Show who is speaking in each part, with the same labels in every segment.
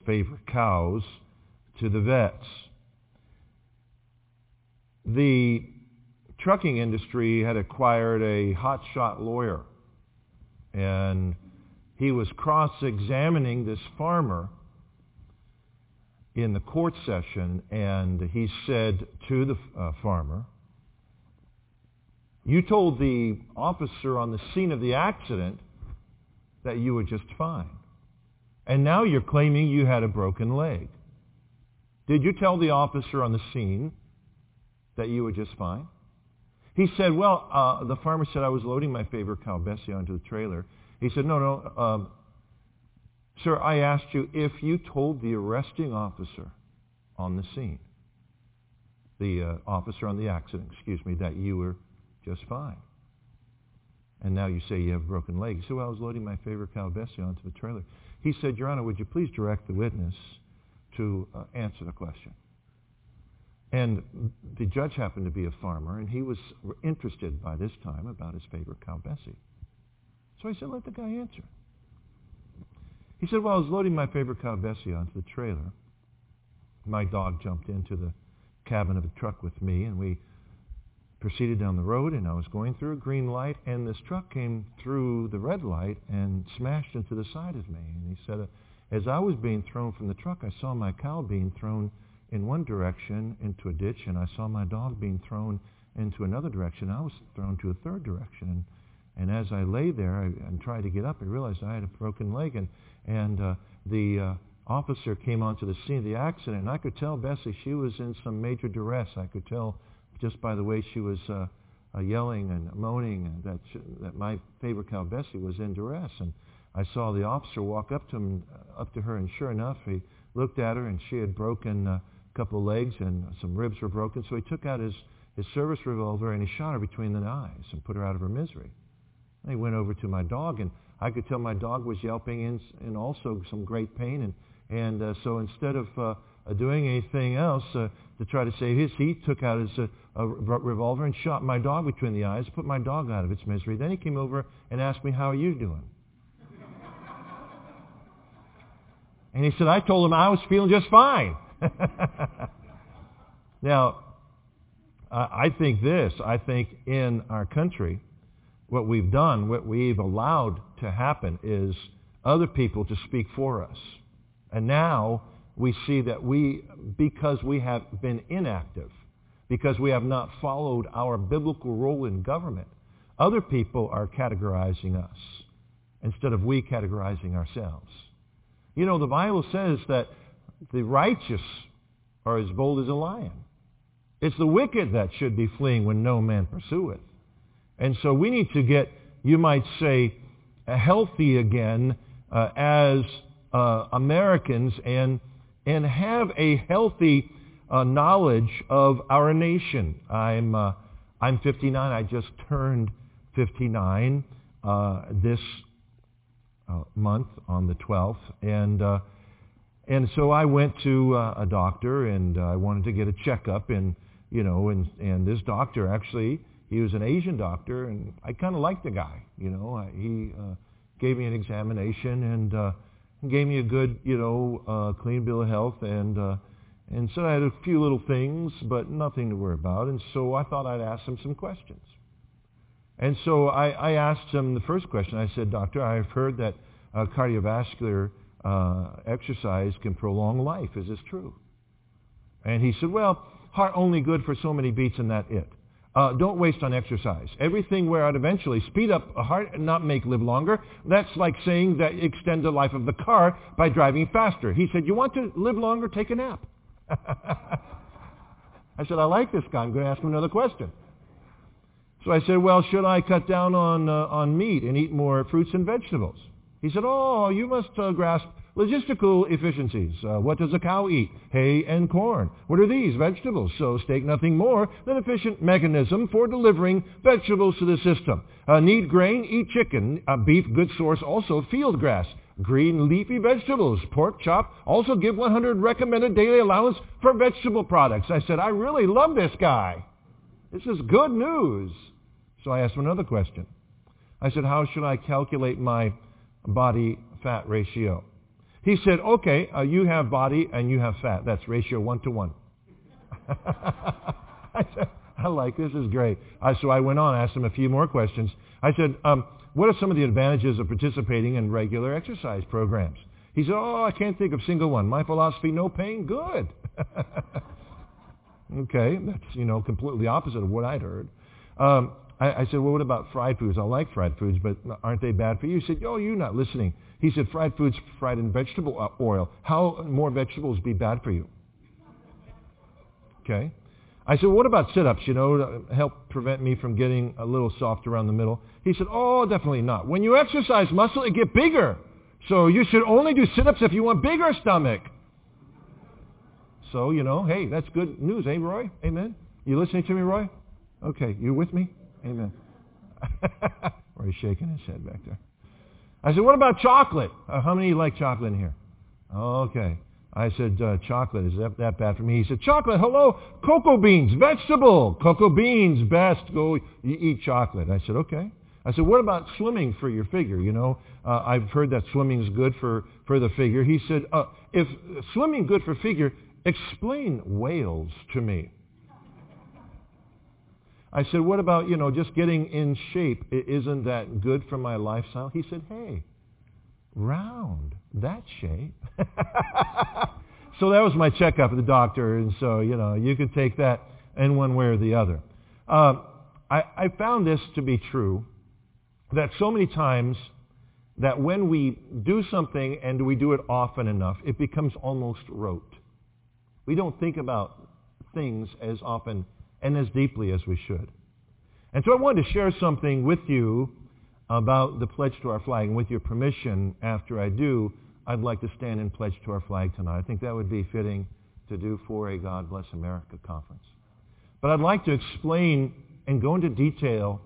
Speaker 1: favorite cows to the vets. The trucking industry had acquired a hotshot lawyer, and he was cross-examining this farmer in the court session, and he said to the farmer, "You told the officer on the scene of the accident that you were just fine. And now you're claiming you had a broken leg. Did you tell the officer on the scene that you were just fine?" He said, "Well," the farmer said, "I was loading my favorite cow, Bessie, onto the trailer." He said, No, sir, I asked you if you told the arresting officer on the scene, the officer on the accident, that you were just fine. And now you say you have a broken leg." He said, "Well, I was loading my favorite cow, Bessie, onto the trailer." He said, "Your Honor, would you please direct the witness to answer the question?" And the judge happened to be a farmer, and he was interested by this time about his favorite cow, Bessie. So he said, "Let the guy answer." He said, "Well, I was loading my favorite cow, Bessie, onto the trailer. My dog jumped into the cabin of the truck with me, and we proceeded down the road, and I was going through a green light, and this truck came through the red light and smashed into the side of me." And he said, "As I was being thrown from the truck, I saw my cow being thrown in one direction into a ditch, and I saw my dog being thrown into another direction. I was thrown to a third direction. And as I lay there and tried to get up, I realized I had a broken leg, and the officer came onto the scene of the accident, and I could tell Bessie, she was in some major duress. I could tell just by the way she was yelling and moaning that my favorite cow, Bessie, was in duress. And I saw the officer walk up to her, and sure enough, he looked at her, and she had broken a couple of legs, and some ribs were broken. So he took out his service revolver, and he shot her between the eyes and put her out of her misery. And he went over to my dog, and I could tell my dog was yelping in also some great pain. And so instead of doing anything else to try to save his, he took out his revolver and shot my dog between the eyes, put my dog out of its misery. Then he came over and asked me, "How are you doing?" And he said, I told him I was feeling just fine. Now, I think in our country, what we've done, what we've allowed to happen is other people to speak for us. And now we see that because we have been inactive, because we have not followed our biblical role in government, other people are categorizing us instead of we categorizing ourselves. You know, the Bible says that the righteous are as bold as a lion. It's the wicked that should be fleeing when no man pursueth. And so we need to get, you might say, healthy again as Americans and have a healthy knowledge of our nation. I'm 59. I just turned 59 this month on the 12th, and so I went to a doctor, and I wanted to get a checkup, and this doctor actually, he was an Asian doctor, and I kind of liked the guy. He gave me an examination and gave me a good, clean bill of health, and so I had a few little things, but nothing to worry about. And so I thought I'd ask him some questions. And so I asked him the first question. I said, "Doctor, I've heard that cardiovascular exercise can prolong life. Is this true?" And he said, "Well, heart only good for so many beats and that it. Don't waste on exercise. Everything wear out eventually. Speed up a heart and not make live longer. That's like saying that extend the life of the car by driving faster." He said, "You want to live longer? Take a nap." I said, "I like this guy. I'm going to ask him another question." So I said, "Well, should I cut down on meat and eat more fruits and vegetables?" He said, "Oh, you must grasp logistical efficiencies. What does a cow eat? Hay and corn. What are these? Vegetables. So stake nothing more than efficient mechanism for delivering vegetables to the system. Need grain? Eat chicken. Beef, good source. Also field grass. Green leafy vegetables. Pork chop. Also give 100 recommended daily allowance for vegetable products." I said, "I really love this guy. This is good news." So I asked him another question. I said, "How should I calculate my body fat ratio?" He said, okay, you have body and you have fat. That's ratio 1-to-1. I said, I like this is great. So I went on, asked him a few more questions. I said, what are some of the advantages of participating in regular exercise programs? He said, I can't think of a single one. My philosophy, no pain, good. Okay, that's, completely opposite of what I'd heard. I said, well, what about fried foods? I like fried foods, but aren't they bad for you? He said, you're not listening. He said, fried foods fried in vegetable oil. How more vegetables be bad for you? Okay. I said, what about sit-ups, to help prevent me from getting a little soft around the middle? He said, definitely not. When you exercise muscle, it gets bigger. So you should only do sit-ups if you want bigger stomach. So, hey, that's good news, eh, Roy? Amen? You listening to me, Roy? Okay, you with me? Amen. Roy's shaking his head back there. I said, what about chocolate? How many like chocolate in here? Okay. I said, chocolate, is that bad for me? He said, chocolate, hello, cocoa beans, vegetable. Cocoa beans, best. Go you eat chocolate. I said, okay. I said, what about swimming for your figure? I've heard that swimming is good for the figure. He said, if swimming good for figure, explain whales to me. I said, what about, just getting in shape? Isn't that good for my lifestyle? He said, hey, round, that shape. So that was my checkup at the doctor, and so, you could take that in one way or the other. I found this to be true, that so many times that when we do something and we do it often enough, it becomes almost rote. We don't think about things as often and as deeply as we should. And so I wanted to share something with you about the pledge to our flag. And with your permission, after I do, I'd like to stand and pledge to our flag tonight. I think that would be fitting to do for a God Bless America conference. But I'd like to explain and go into detail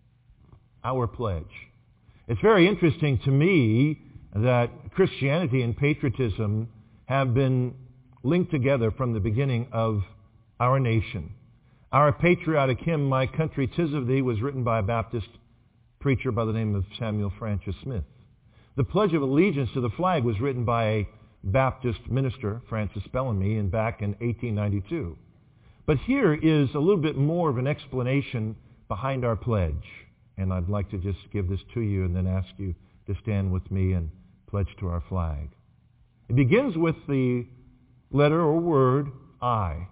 Speaker 1: our pledge. It's very interesting to me that Christianity and patriotism have been linked together from the beginning of our nation. Our patriotic hymn, My Country 'Tis of Thee, was written by a Baptist preacher by the name of Samuel Francis Smith. The Pledge of Allegiance to the flag was written by a Baptist minister, Francis Bellamy, back in 1892. But here is a little bit more of an explanation behind our pledge. And I'd like to just give this to you and then ask you to stand with me and pledge to our flag. It begins with the letter or word I,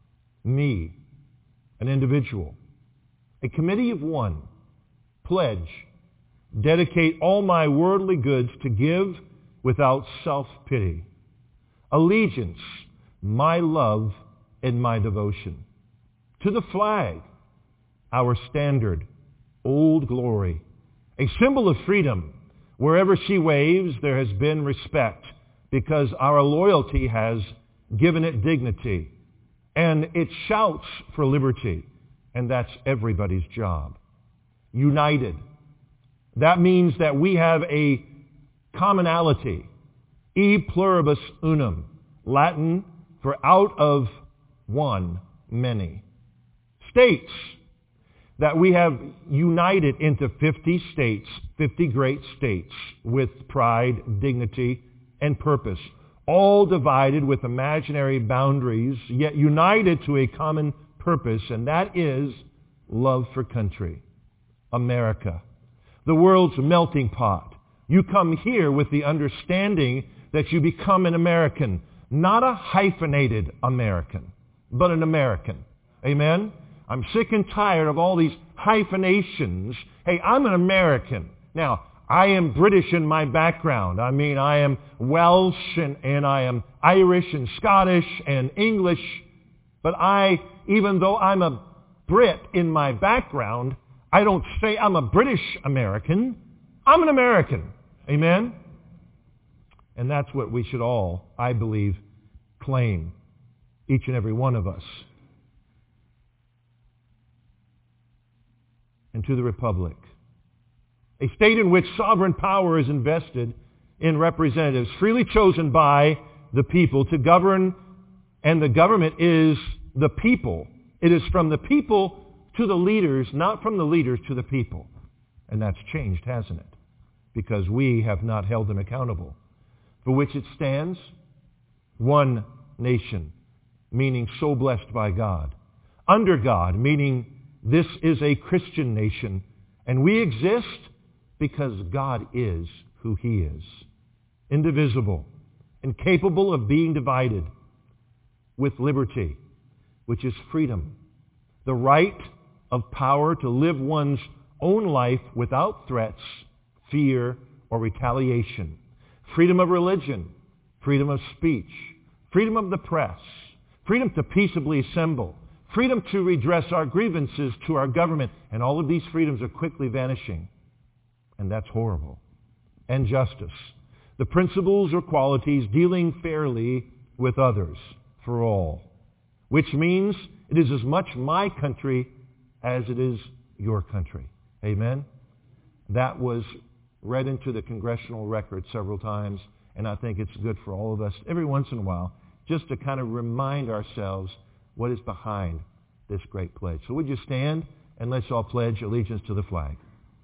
Speaker 1: me, an individual, a committee of one, pledge, dedicate all my worldly goods to give without self-pity, allegiance, my love and my devotion, to the flag, our standard, Old Glory, a symbol of freedom. Wherever she waves, there has been respect because our loyalty has given it dignity. And it shouts for liberty, and that's everybody's job. United. That means that we have a commonality. E pluribus unum. Latin for out of one, many. States. That we have united into 50 states, 50 great states with pride, dignity, and purpose. All divided with imaginary boundaries, yet united to a common purpose, and that is love for country. America, the world's melting pot. You come here with the understanding that you become an American, not a hyphenated American, but an American. Amen? I'm sick and tired of all these hyphenations. Hey, I'm an American. Now, I am British in my background. I am Welsh and I am Irish and Scottish and English. But even though I'm a Brit in my background, I don't say I'm a British American. I'm an American. Amen? And that's what we should all, I believe, claim, each and every one of us. And to the Republic. A state in which sovereign power is invested in representatives freely chosen by the people to govern, and the government is the people. It is from the people to the leaders, not from the leaders to the people. And that's changed, hasn't it? Because we have not held them accountable. for which it stands, one nation, meaning so blessed by God. Under God, meaning this is a Christian nation, and we exist because God is who He is. Indivisible, incapable of being divided, with liberty, which is freedom, the right of power to live one's own life without threats, fear, or retaliation. Freedom of religion, freedom of speech, freedom of the press, freedom to peaceably assemble, freedom to redress our grievances to our government. And all of these freedoms are quickly vanishing. And that's horrible. And justice. The principles or qualities dealing fairly with others for all. Which means it is as much my country as it is your country. Amen? That was read into the congressional record several times, and I think it's good for all of us every once in a while just to kind of remind ourselves what is behind this great pledge. So would you stand and let's all pledge allegiance to the flag.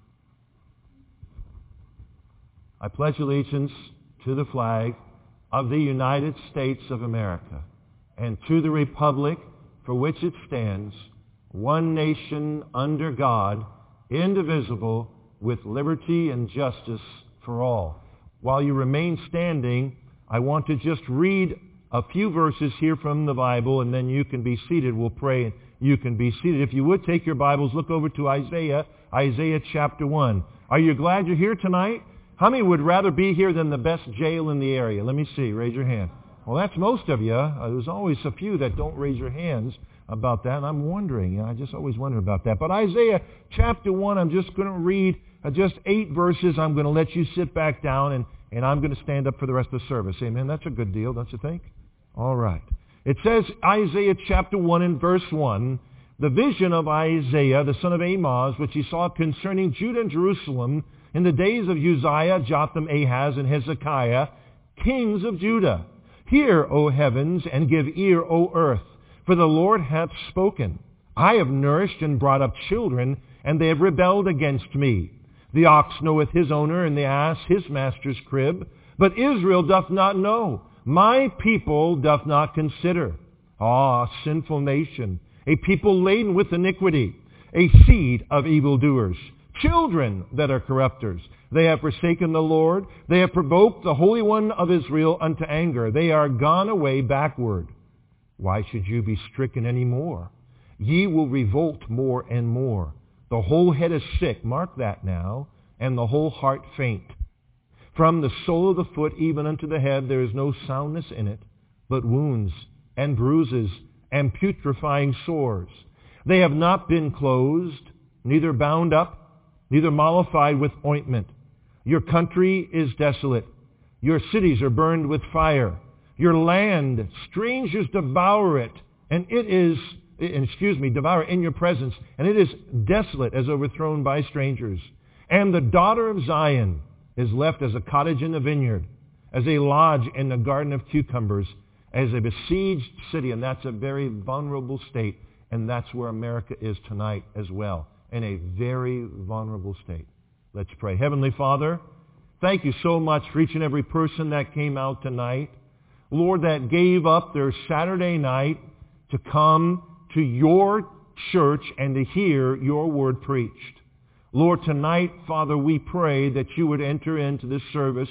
Speaker 1: I pledge allegiance to the flag of the United States of America and to the republic for which it stands, one nation under God, indivisible, with liberty and justice for all. While you remain standing, I want to just read a few verses here from the Bible, and then you can be seated. We'll pray and you can be seated. If you would take your Bibles, look over to Isaiah chapter 1. Are you glad you're here tonight? How many would rather be here than the best jail in the area? Let me see. Raise your hand. Well, that's most of you. There's always a few that don't raise your hands about that, and I'm wondering. I just always wonder about that. But Isaiah chapter 1, I'm just going to read just 8 verses. I'm going to let you sit back down, and I'm going to stand up for the rest of the service. Amen? That's a good deal, don't you think? All right. It says, Isaiah chapter 1 and verse 1, the vision of Isaiah, the son of Amoz, which he saw concerning Judah and Jerusalem in the days of Uzziah, Jotham, Ahaz, and Hezekiah, kings of Judah. Hear, O heavens, and give ear, O earth, for the Lord hath spoken. I have nourished and brought up children, and they have rebelled against me. The ox knoweth his owner, and the ass his master's crib. But Israel doth not know. My people doth not consider. Ah, sinful nation, a people laden with iniquity, a seed of evildoers, children that are corrupters. They have forsaken the Lord. They have provoked the Holy One of Israel unto anger. They are gone away backward. Why should you be stricken any more? Ye will revolt more and more. The whole head is sick, mark that now, and the whole heart faint. From the sole of the foot even unto the head there is no soundness in it, but wounds and bruises and putrefying sores. They have not been closed, neither bound up, neither mollified with ointment. Your country is desolate. Your cities are burned with fire. Your land, strangers devour it, and it is, devour it in your presence, and it is desolate as overthrown by strangers. And the daughter of Zion is left as a cottage in the vineyard, as a lodge in the garden of cucumbers, as a besieged city, and that's a very vulnerable state, and that's where America is tonight as well, in a very vulnerable state. Let's pray. Heavenly Father, thank you so much for each and every person that came out tonight. Lord, that gave up their Saturday night to come to your church and to hear your word preached. Lord, tonight, Father, we pray that you would enter into this service.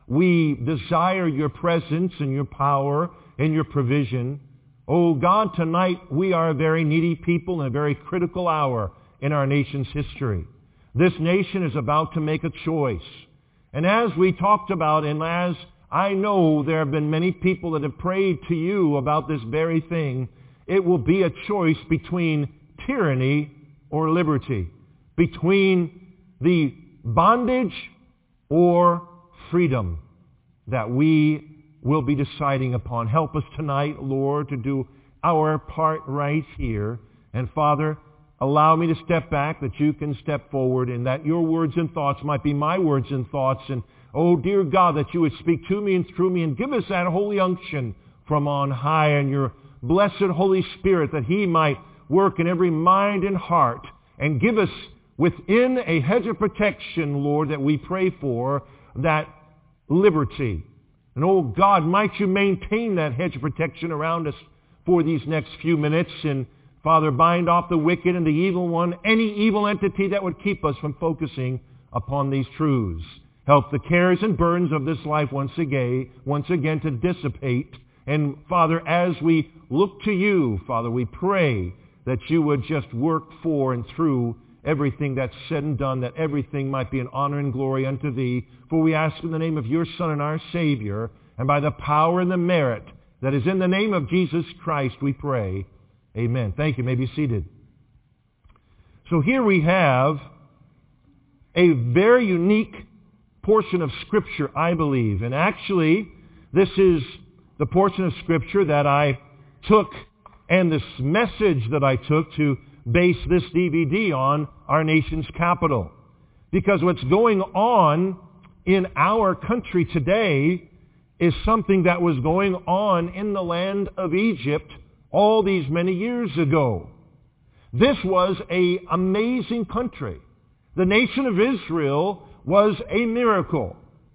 Speaker 1: We desire your presence and your power and your provision. Oh God, tonight we are a very needy people in a very critical hour in our nation's history. This nation is about to make a choice. And as we talked about, and as I know there have been many people that have prayed to you about this very thing, it will be a choice between tyranny or liberty, between the bondage or freedom that we will be deciding upon. Help us tonight, Lord, to do our part right here. And Father, allow me to step back, that you can step forward, and that your words and thoughts might be my words and thoughts. And, oh, dear God, that you would speak to me and through me and give us that holy unction from on high, and your blessed Holy Spirit, that he might work in every mind and heart and give us within a hedge of protection, Lord, that we pray for, that liberty, And oh God, might you maintain that hedge of protection around us for these next few minutes. And Father, bind off the wicked and the evil one, any evil entity that would keep us from focusing upon these truths. Help the cares and burdens of this life once again to dissipate. And Father, as we look to you, Father, we pray that you would just work for and through everything that's said and done, that everything might be an honor and glory unto thee. For we ask in the name of your Son and our Savior, and by the power and the merit that is in the name of Jesus Christ, we pray. Amen. Thank you. You may be seated. So here we have a very unique portion of Scripture, I believe. And actually, this is the portion of Scripture that I took and this message that I took to base this DVD on our nation's capital. Because what's going on in our country today is something that was going on in the land of Egypt all these many years ago. This was an amazing country. The nation of Israel was a miracle.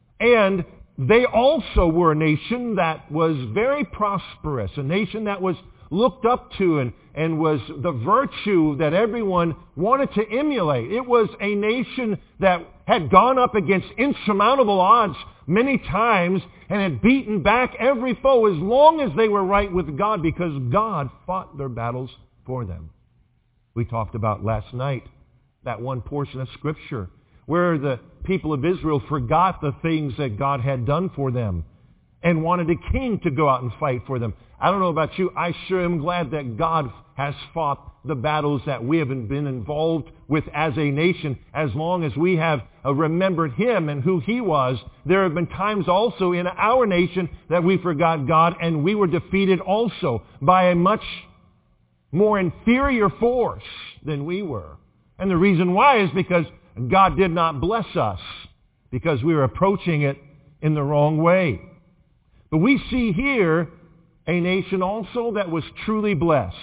Speaker 1: And they also were a nation that was very prosperous, a nation that was looked up to and was the virtue that everyone wanted to emulate. It was a nation that had gone up against insurmountable odds many times and had beaten back every foe as long as they were right with God, because God fought their battles for them. We talked about last night that one portion of Scripture where the people of Israel forgot the things that God had done for them and wanted a king to go out and fight for them. I don't know about you, I sure am glad that God has fought the battles that we have been involved with as a nation, as long as we have remembered Him and who He was. There have been times also in our nation that we forgot God, and we were defeated also by a much more inferior force than we were. And the reason why is because God did not bless us, because we were approaching it in the wrong way. But we see here a nation also that was truly blessed.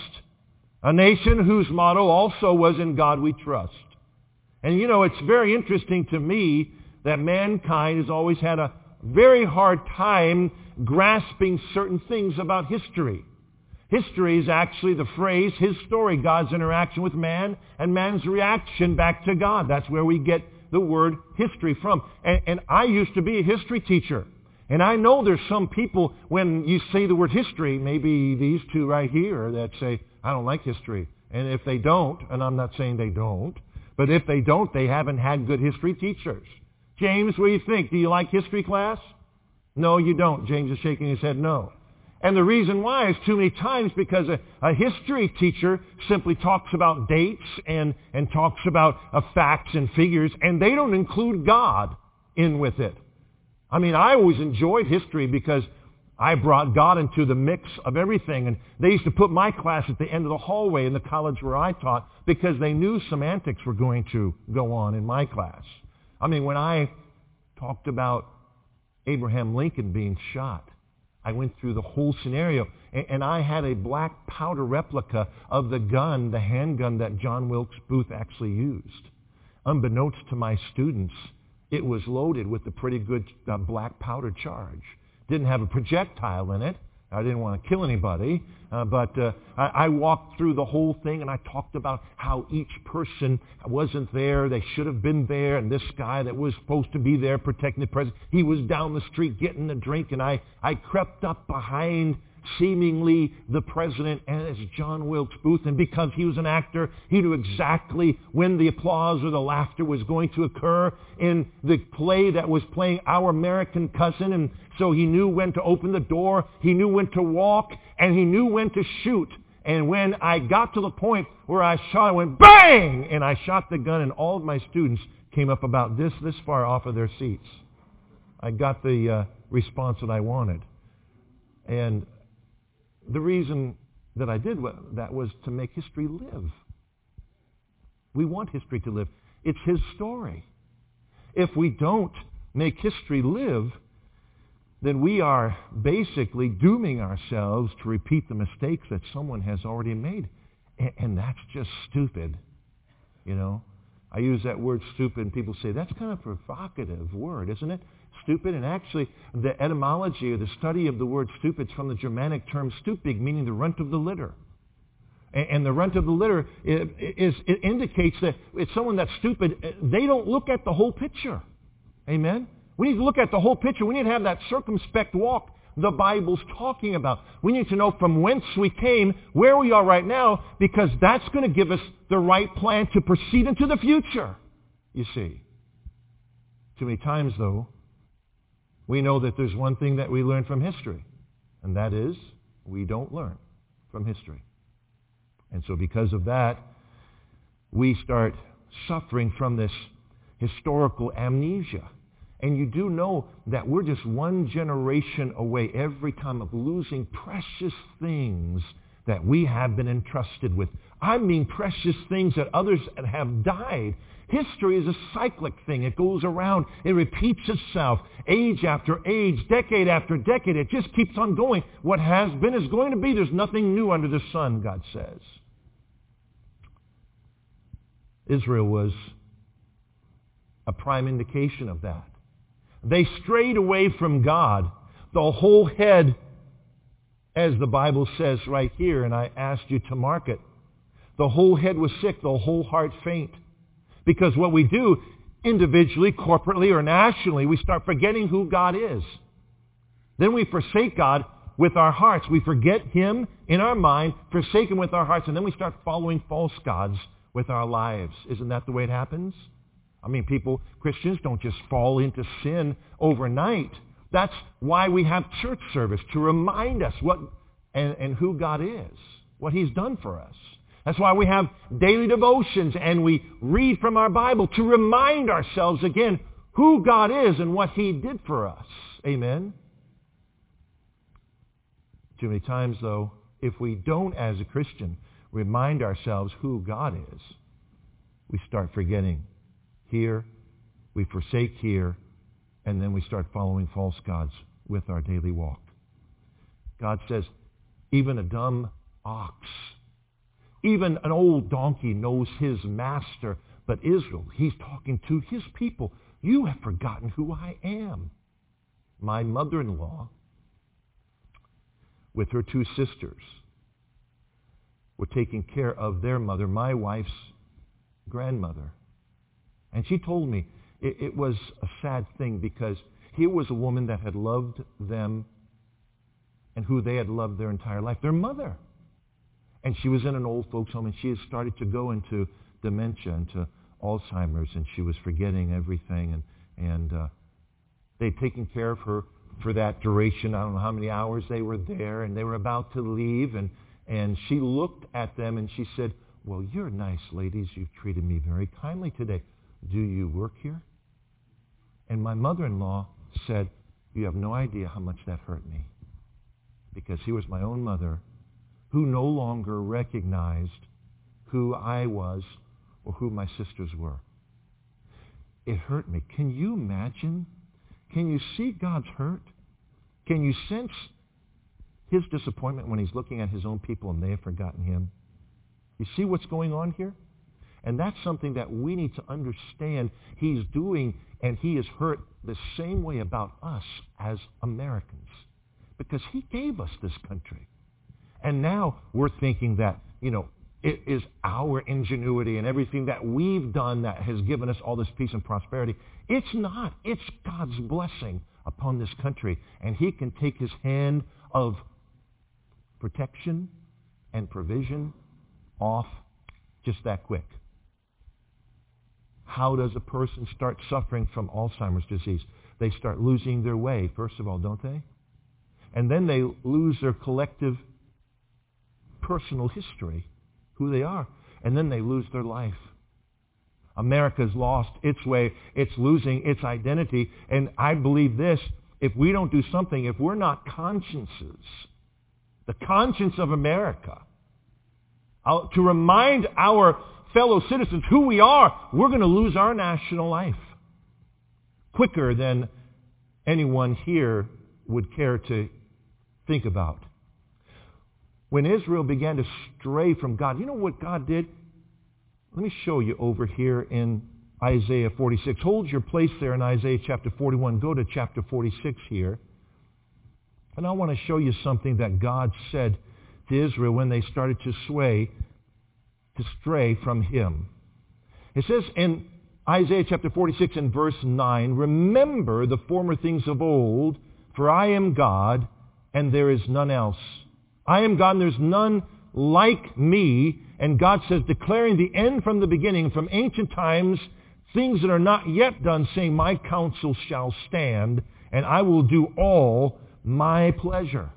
Speaker 1: A nation whose motto also was, "In God we trust." And you know, it's very interesting to me that mankind has always had a very hard time grasping certain things about history. History is actually the phrase, his story, God's interaction with man and man's reaction back to God. That's where we get the word history from. And I used to be a history teacher. And I know there's some people, when you say the word history, maybe these two right here, that say, I don't like history. And if they don't, and I'm not saying they don't, but if they don't, they haven't had good history teachers. James, what do you think? Do you like history class? No, you don't. James is shaking his head no. And the reason why is too many times because a history teacher simply talks about dates and talks about facts and figures, and they don't include God in with it. I mean, I always enjoyed history because I brought God into the mix of everything. And they used to put my class at the end of the hallway in the college where I taught because they knew some antics were going to go on in my class. I mean, when I talked about Abraham Lincoln being shot, I went through the whole scenario. And I had a black powder replica of the gun, the handgun that John Wilkes Booth actually used. Unbeknownst to my students, it was loaded with a pretty good black powder charge. Didn't have a projectile in it. I didn't want to kill anybody. But I walked through the whole thing, and I talked about how each person wasn't there. They should have been there. And this guy that was supposed to be there protecting the president, he was down the street getting a drink. And I crept up behind seemingly the president as John Wilkes Booth. And because he was an actor, he knew exactly when the applause or the laughter was going to occur in the play that was playing Our American Cousin. And so he knew when to open the door, he knew when to walk, and he knew when to shoot. And when I got to the point where I shot, I went bang! And I shot the gun, and all of my students came up about this far off of their seats. I got the response that I wanted. And the reason that I did that was to make history live. We want history to live. It's his story. If we don't make history live, then we are basically dooming ourselves to repeat the mistakes that someone has already made. And that's just stupid. You know, I use that word stupid, and people say, that's kind of a provocative word, isn't it? stupid, and actually the etymology or the study of the word stupid is from the Germanic term stupig, meaning the runt of the litter. And the runt of the litter it indicates that it's someone that's stupid. They don't look at the whole picture. Amen? We need to look at the whole picture. We need to have that circumspect walk the Bible's talking about. We need to know from whence we came, where we are right now, because that's going to give us the right plan to proceed into the future, you see. Too many times, though, we know that there's one thing that we learn from history, and that is we don't learn from history. And so because of that, we start suffering from this historical amnesia. And you do know that we're just one generation away every time of losing precious things that we have been entrusted with. I mean precious things that others have died. History is a cyclic thing. It goes around. It repeats itself. Age after age, decade after decade. It just keeps on going. What has been is going to be. There's nothing new under the sun, God says. Israel was a prime indication of that. They strayed away from God. The whole head, as the Bible says right here, and I asked you to mark it, the whole head was sick, the whole heart faint. Because what we do individually, corporately, or nationally, we start forgetting who God is. Then we forsake God with our hearts. We forget Him in our mind, forsake Him with our hearts, and then we start following false gods with our lives. Isn't that the way it happens? I mean, Christians don't just fall into sin overnight. That's why we have church service, to remind us what and who God is, what He's done for us. That's why we have daily devotions and we read from our Bible to remind ourselves again who God is and what He did for us. Amen? Too many times, though, if we don't, as a Christian, remind ourselves who God is, we start forgetting here, we forsake here, and then we start following false gods with our daily walk. God says, even a dumb ox, even an old donkey knows his master. But Israel, He's talking to His people. You have forgotten who I am. My mother-in-law, with her two sisters, were taking care of their mother, my wife's grandmother. And she told me it was a sad thing, because here was a woman that had loved them and who they had loved their entire life, their mother. And she was in an old folks home, and she had started to go into dementia, into Alzheimer's, and she was forgetting everything. And they'd taken care of her for that duration. I don't know how many hours they were there, and they were about to leave. And she looked at them, and she said, well, you're nice ladies. You've treated me very kindly today. Do you work here? And my mother-in-law said, you have no idea how much that hurt me. Because he was my own mother, who no longer recognized who I was or who my sisters were. It hurt me. Can you imagine? Can you see God's hurt? Can you sense His disappointment when He's looking at His own people and they have forgotten Him? You see what's going on here? And that's something that we need to understand He's doing, and He is hurt the same way about us as Americans. Because He gave us this country. And now we're thinking that, it is our ingenuity and everything that we've done that has given us all this peace and prosperity. It's not. It's God's blessing upon this country. And He can take His hand of protection and provision off just that quick. How does a person start suffering from Alzheimer's disease? They start losing their way, first of all, don't they? And then they lose their collective personal history, who they are. And then they lose their life. America's lost its way. It's losing its identity. And I believe this, if we don't do something, if we're not consciences, the conscience of America, to remind our fellow citizens who we are, we're going to lose our national life quicker than anyone here would care to think about. When Israel began to stray from God, you know what God did? Let me show you over here in Isaiah 46. Hold your place there in Isaiah chapter 41. Go to chapter 46 here. And I want to show you something that God said to Israel when they started to stray from Him. It says in Isaiah chapter 46 and verse 9, "Remember the former things of old, for I am God, and there is none else. I am God, and there's none like me." And God says, declaring the end from the beginning, from ancient times, things that are not yet done, saying, "My counsel shall stand, and I will do all my pleasure."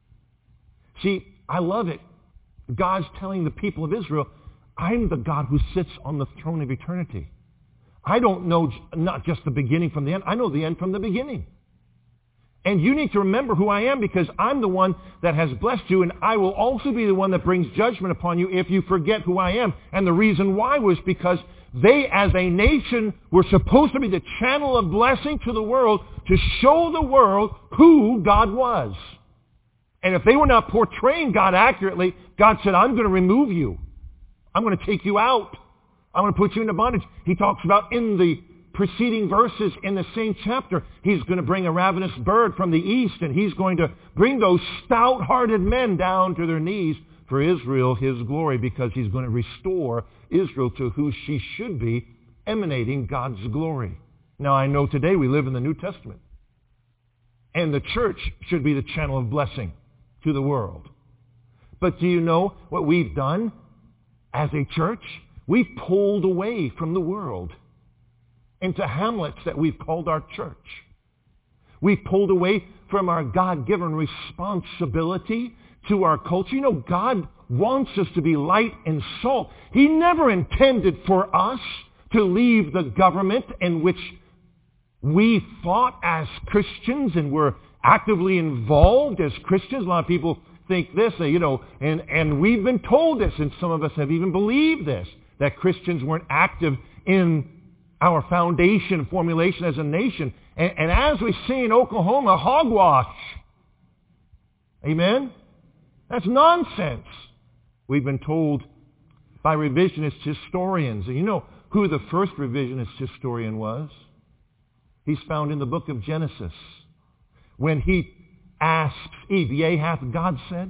Speaker 1: See, I love it. God's telling the people of Israel, I'm the God who sits on the throne of eternity. I don't know not just the beginning from the end. I know the end from the beginning. And you need to remember who I am, because I'm the one that has blessed you, and I will also be the one that brings judgment upon you if you forget who I am. And the reason why was because they, as a nation, were supposed to be the channel of blessing to the world to show the world who God was. And if they were not portraying God accurately, God said, I'm going to remove you. I'm going to take you out. I'm going to put you into bondage. He talks about in the preceding verses in the same chapter, He's going to bring a ravenous bird from the east, and He's going to bring those stout-hearted men down to their knees for Israel, His glory, because He's going to restore Israel to who she should be, emanating God's glory. Now, I know today we live in the New Testament, and the church should be the channel of blessing to the world. But do you know what we've done as a church? We've pulled away from the world into hamlets that we've called our church. We've pulled away from our God-given responsibility to our culture. You know, God wants us to be light and salt. He never intended for us to leave the government in which we fought as Christians and were actively involved as Christians. A lot of people think this, and we've been told this, and some of us have even believed this, that Christians weren't active in our foundation formulation as a nation. And as we see in Oklahoma, hogwash. Amen? That's nonsense. We've been told by revisionist historians. And you know who the first revisionist historian was? He's found in the book of Genesis. When he asks Eve, "Yea, hath God said?"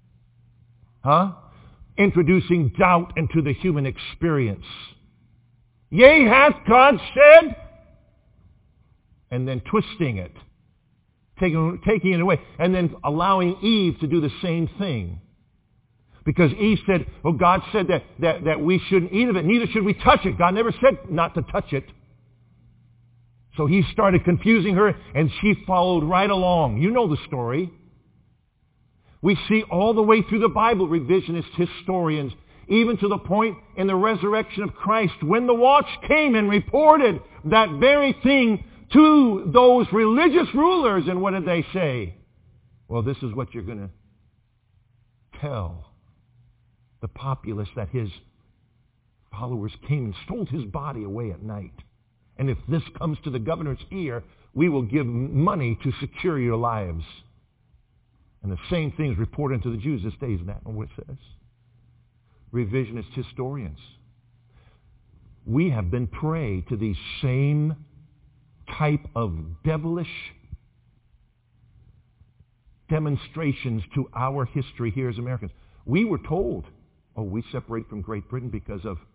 Speaker 1: Introducing doubt into the human experience. "Yea, hath God said?" And then twisting it, taking it away, and then allowing Eve to do the same thing. Because Eve said, "Oh, God said that we shouldn't eat of it, neither should we touch it." God never said not to touch it. So he started confusing her, and she followed right along. You know the story. We see all the way through the Bible, revisionist historians, even to the point in the resurrection of Christ, when the watch came and reported that very thing to those religious rulers. And what did they say? Well, this is what you're going to tell the populace, that his followers came and stole his body away at night. And if this comes to the governor's ear, we will give money to secure your lives. And the same thing is reported to the Jews this day. Isn't that what it says? Revisionist historians. We have been prey to these same type of devilish demonstrations to our history here as Americans. We were told, we separate from Great Britain because of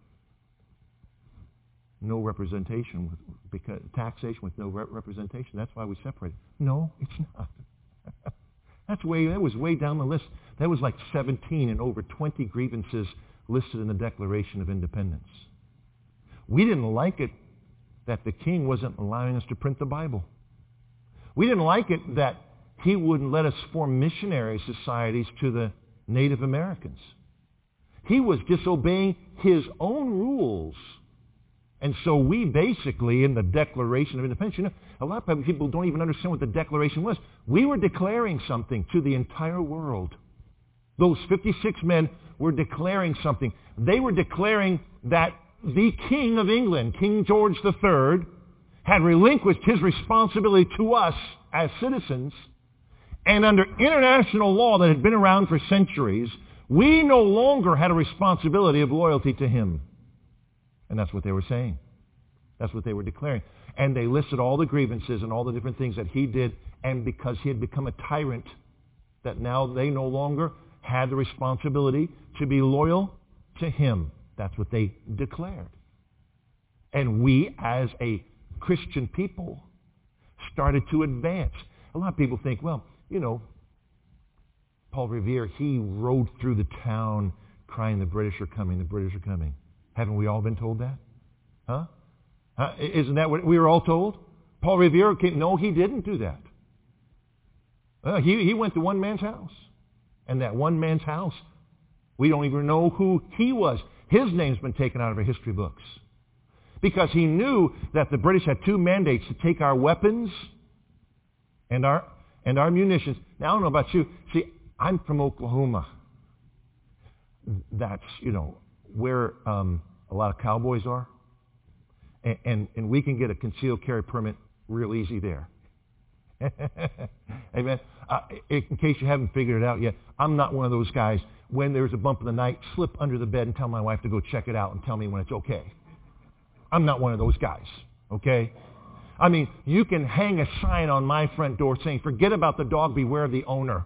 Speaker 1: no representation, because taxation with no representation. That's why we separated. No, it's not. That was way down the list. That was like 17 and over 20 grievances listed in the Declaration of Independence. We didn't like it that the king wasn't allowing us to print the Bible. We didn't like it that he wouldn't let us form missionary societies to the Native Americans. He was disobeying his own rules. And so we basically, in the Declaration of Independence, a lot of people don't even understand what the Declaration was. We were declaring something to the entire world. Those 56 men were declaring something. They were declaring that the King of England, King George III, had relinquished his responsibility to us as citizens, and under international law that had been around for centuries, we no longer had a responsibility of loyalty to him. And that's what they were saying. That's what they were declaring. And they listed all the grievances and all the different things that he did. And because he had become a tyrant, that now they no longer had the responsibility to be loyal to him. That's what they declared. And we, as a Christian people, started to advance. A lot of people think, well, Paul Revere, he rode through the town crying, the British are coming, the British are coming. Haven't we all been told that? Huh? Isn't that what we were all told? Paul Revere came. No, he didn't do that. He went to one man's house. And that one man's house, we don't even know who he was. His name's been taken out of our history books. Because he knew that the British had two mandates: to take our weapons and our munitions. Now, I don't know about you. See, I'm from Oklahoma. That's, where a lot of cowboys are. And we can get a concealed carry permit real easy there. Amen. In case you haven't figured it out yet, I'm not one of those guys, when there's a bump in the night, slip under the bed and tell my wife to go check it out and tell me when it's okay. I'm not one of those guys, okay? I mean, you can hang a sign on my front door saying, forget about the dog, beware the owner.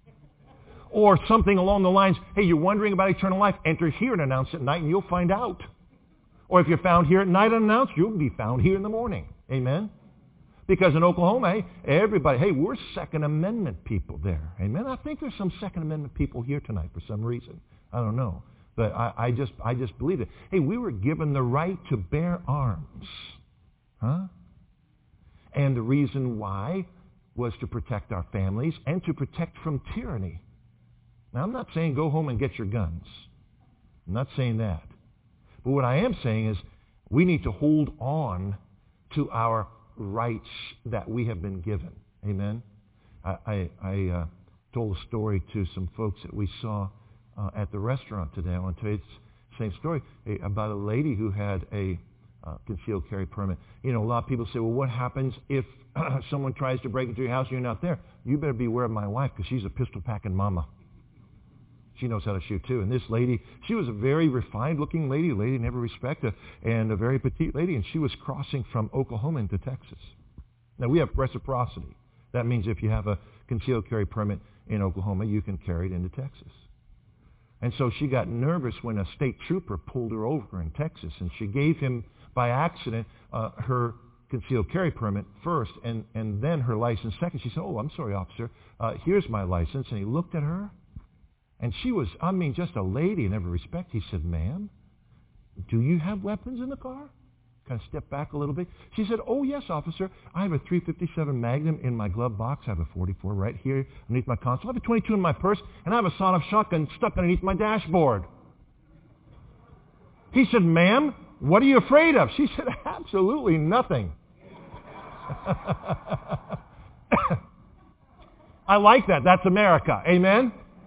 Speaker 1: Or something along the lines, hey, you're wondering about eternal life, enter here and announce it at night and you'll find out. Or if you're found here at night unannounced, you'll be found here in the morning. Amen? Because in Oklahoma, everybody, we're Second Amendment people there. Amen? I think there's some Second Amendment people here tonight for some reason. I don't know. But I just believe it. Hey, we were given the right to bear arms. Huh? And the reason why was to protect our families and to protect from tyranny. Now, I'm not saying go home and get your guns. I'm not saying that. But what I am saying is we need to hold on to our rights that we have been given. Amen? I told a story to some folks that we saw at the restaurant today. I want to tell you the same story about a lady who had a concealed carry permit. A lot of people say, well, what happens if someone tries to break into your house and you're not there? You better beware of my wife because she's a pistol-packing mama. She knows how to shoot too. And this lady, she was a very refined-looking lady in every respect, and a very petite lady, and she was crossing from Oklahoma into Texas. Now, we have reciprocity. That means if you have a concealed carry permit in Oklahoma, you can carry it into Texas. And so she got nervous when a state trooper pulled her over in Texas, and she gave him, by accident, her concealed carry permit first, and then her license second. She said, oh, I'm sorry, officer, here's my license. And he looked at her, and she was, just a lady in every respect. He said, ma'am, do you have weapons in the car? Kind of stepped back a little bit. She said, oh, yes, officer. I have a .357 Magnum in my glove box. I have a .44 right here underneath my console. I have a .22 in my purse, and I have a sawed-off shotgun stuck underneath my dashboard. He said, ma'am, what are you afraid of? She said, absolutely nothing. I like that. That's America. Amen?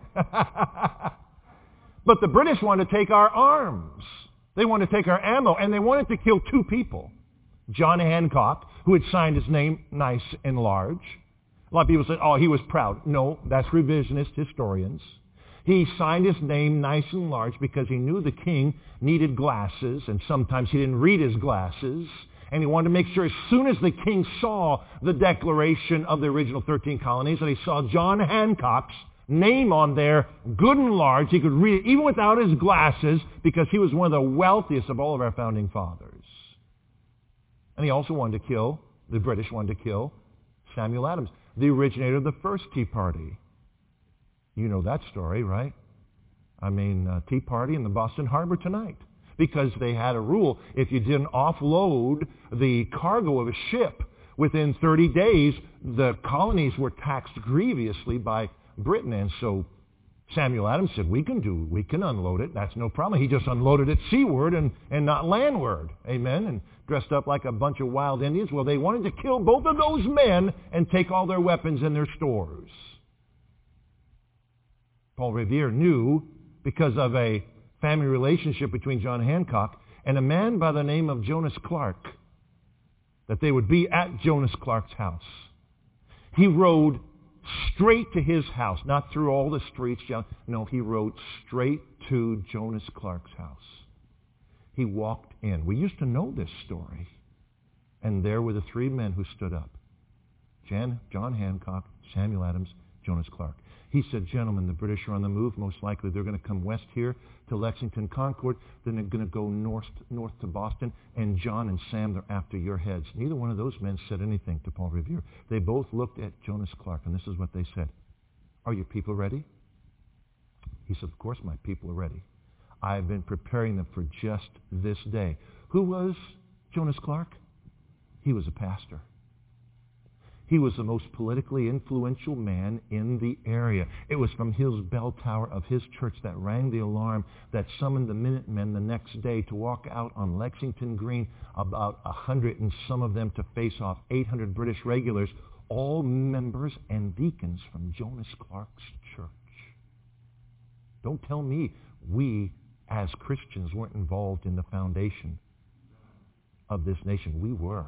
Speaker 1: But the British wanted to take our arms. They wanted to take our ammo, and they wanted to kill two people. John Hancock, who had signed his name nice and large. A lot of people said, oh, he was proud. No, that's revisionist historians. He signed his name nice and large because he knew the king needed glasses, and sometimes he didn't read his glasses. And he wanted to make sure as soon as the king saw the declaration of the original 13 colonies, that he saw John Hancock's name on there, good and large. He could read it even without his glasses because he was one of the wealthiest of all of our founding fathers. And he also wanted to kill, the British wanted to kill Samuel Adams, the originator of the first Tea Party. You know that story, right? Tea Party in the Boston Harbor tonight. Because they had a rule, if you didn't offload the cargo of a ship within 30 days, the colonies were taxed grievously by Britain. And so Samuel Adams said, we can unload it. That's no problem. He just unloaded it seaward and not landward. Amen. And dressed up like a bunch of wild Indians. Well, they wanted to kill both of those men and take all their weapons and their stores. Paul Revere knew, because of a family relationship between John Hancock and a man by the name of Jonas Clark, that they would be at Jonas Clark's house. He rode straight to his house, not through all the streets. No, he rode straight to Jonas Clark's house. He walked in. We used to know this story. And there were the three men who stood up. John Hancock, Samuel Adams, Jonas Clark. He said, gentlemen, the British are on the move. Most likely they're going to come west here to Lexington, Concord. Then they're going to go north to Boston. And John and Sam, they're after your heads. Neither one of those men said anything to Paul Revere. They both looked at Jonas Clark, and this is what they said. Are your people ready? He said, of course my people are ready. I've been preparing them for just this day. Who was Jonas Clark? He was a pastor. He was the most politically influential man in the area. It was from his bell tower of his church that rang the alarm that summoned the Minutemen the next day to walk out on Lexington Green, about 100 and some of them to face off 800 British regulars, all members and deacons from Jonas Clark's church. Don't tell me we as Christians weren't involved in the foundation of this nation. We were.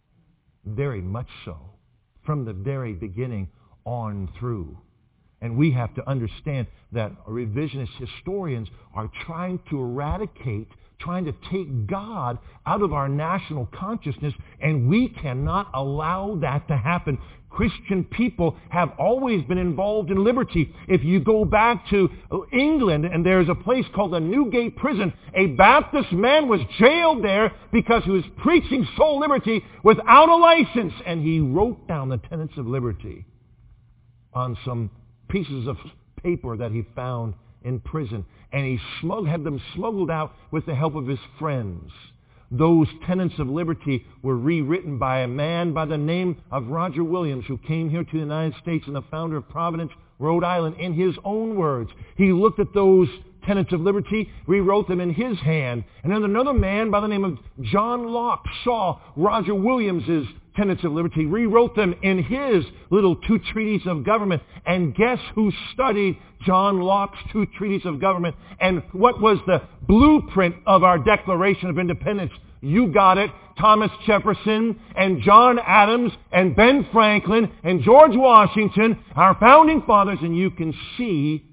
Speaker 1: Very much so. From the very beginning on through. And we have to understand that revisionist historians are trying to eradicate, trying to take God out of our national consciousness, and we cannot allow that to happen. Christian people have always been involved in liberty. If you go back to England, and there's a place called the Newgate Prison, a Baptist man was jailed there because he was preaching soul liberty without a license, and he wrote down the tenets of liberty on some pieces of paper that he found in prison, and he had them smuggled out with the help of his friends. Those tenets of liberty were rewritten by a man by the name of Roger Williams, who came here to the United States and the founder of Providence, Rhode Island, in his own words. He looked at those tenets of liberty, rewrote them in his hand. And then another man by the name of John Locke saw Roger Williams's tenets of liberty, rewrote them in his little 2 treatises of government. And guess who studied John Locke's 2 treatises of government? And what was the blueprint of our Declaration of Independence? You got it. Thomas Jefferson and John Adams and Ben Franklin and George Washington, our founding fathers. And you can see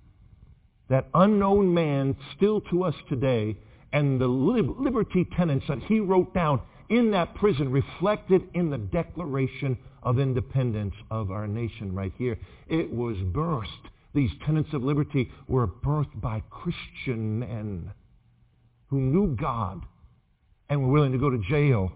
Speaker 1: that unknown man still to us today, and the liberty tenets that he wrote down in that prison reflected in the Declaration of Independence of our nation right here. It was birthed. These tenets of liberty were birthed by Christian men who knew God and were willing to go to jail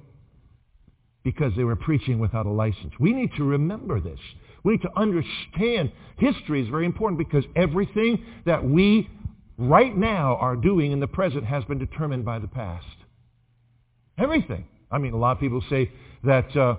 Speaker 1: because they were preaching without a license. We need to remember this. We need to understand history is very important, because everything that we right now are doing in the present has been determined by the past. Everything. I mean, a lot of people say that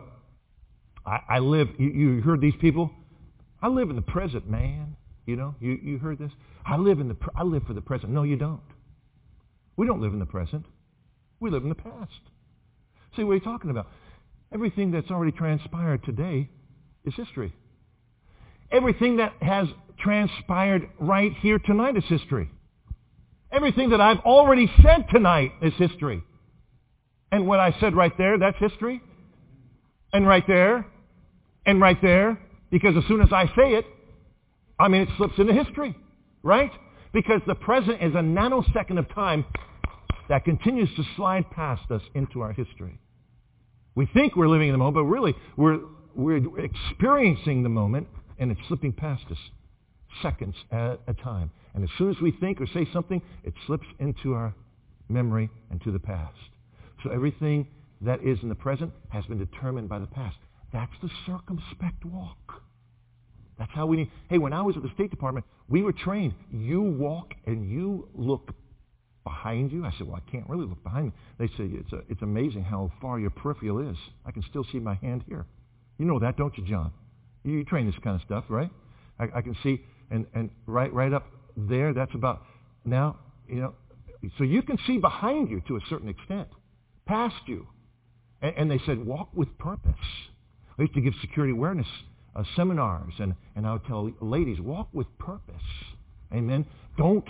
Speaker 1: I live, you heard these people? I live in the present, man. You know, you heard this? I live for the present. No, you don't. We don't live in the present. We live in the past. See, what are you talking about? Everything that's already transpired today is history. Everything that has transpired right here tonight is history. Everything that I've already said tonight is history. And what I said right there, that's history. And right there, and right there, because as soon as I say it, I mean, it slips into history, right? Because the present is a nanosecond of time that continues to slide past us into our history. We think we're living in the moment, but really we're experiencing the moment, and it's slipping past us seconds at a time. And as soon as we think or say something, it slips into our memory and to the past. So everything that is in the present has been determined by the past. That's the circumspect walk. That's how we need. Hey, when I was at the State Department, we were trained. You walk and you look behind you. I said, well, I can't really look behind me. They say, it's amazing how far your peripheral is. I can still see my hand here. You know that, don't you, John? You train this kind of stuff, right? I can see, and right up there, that's about, now, you know, so you can see behind you to a certain extent, past you. And they said, walk with purpose. I used to give security awareness seminars, and I would tell ladies, walk with purpose. Amen. Don't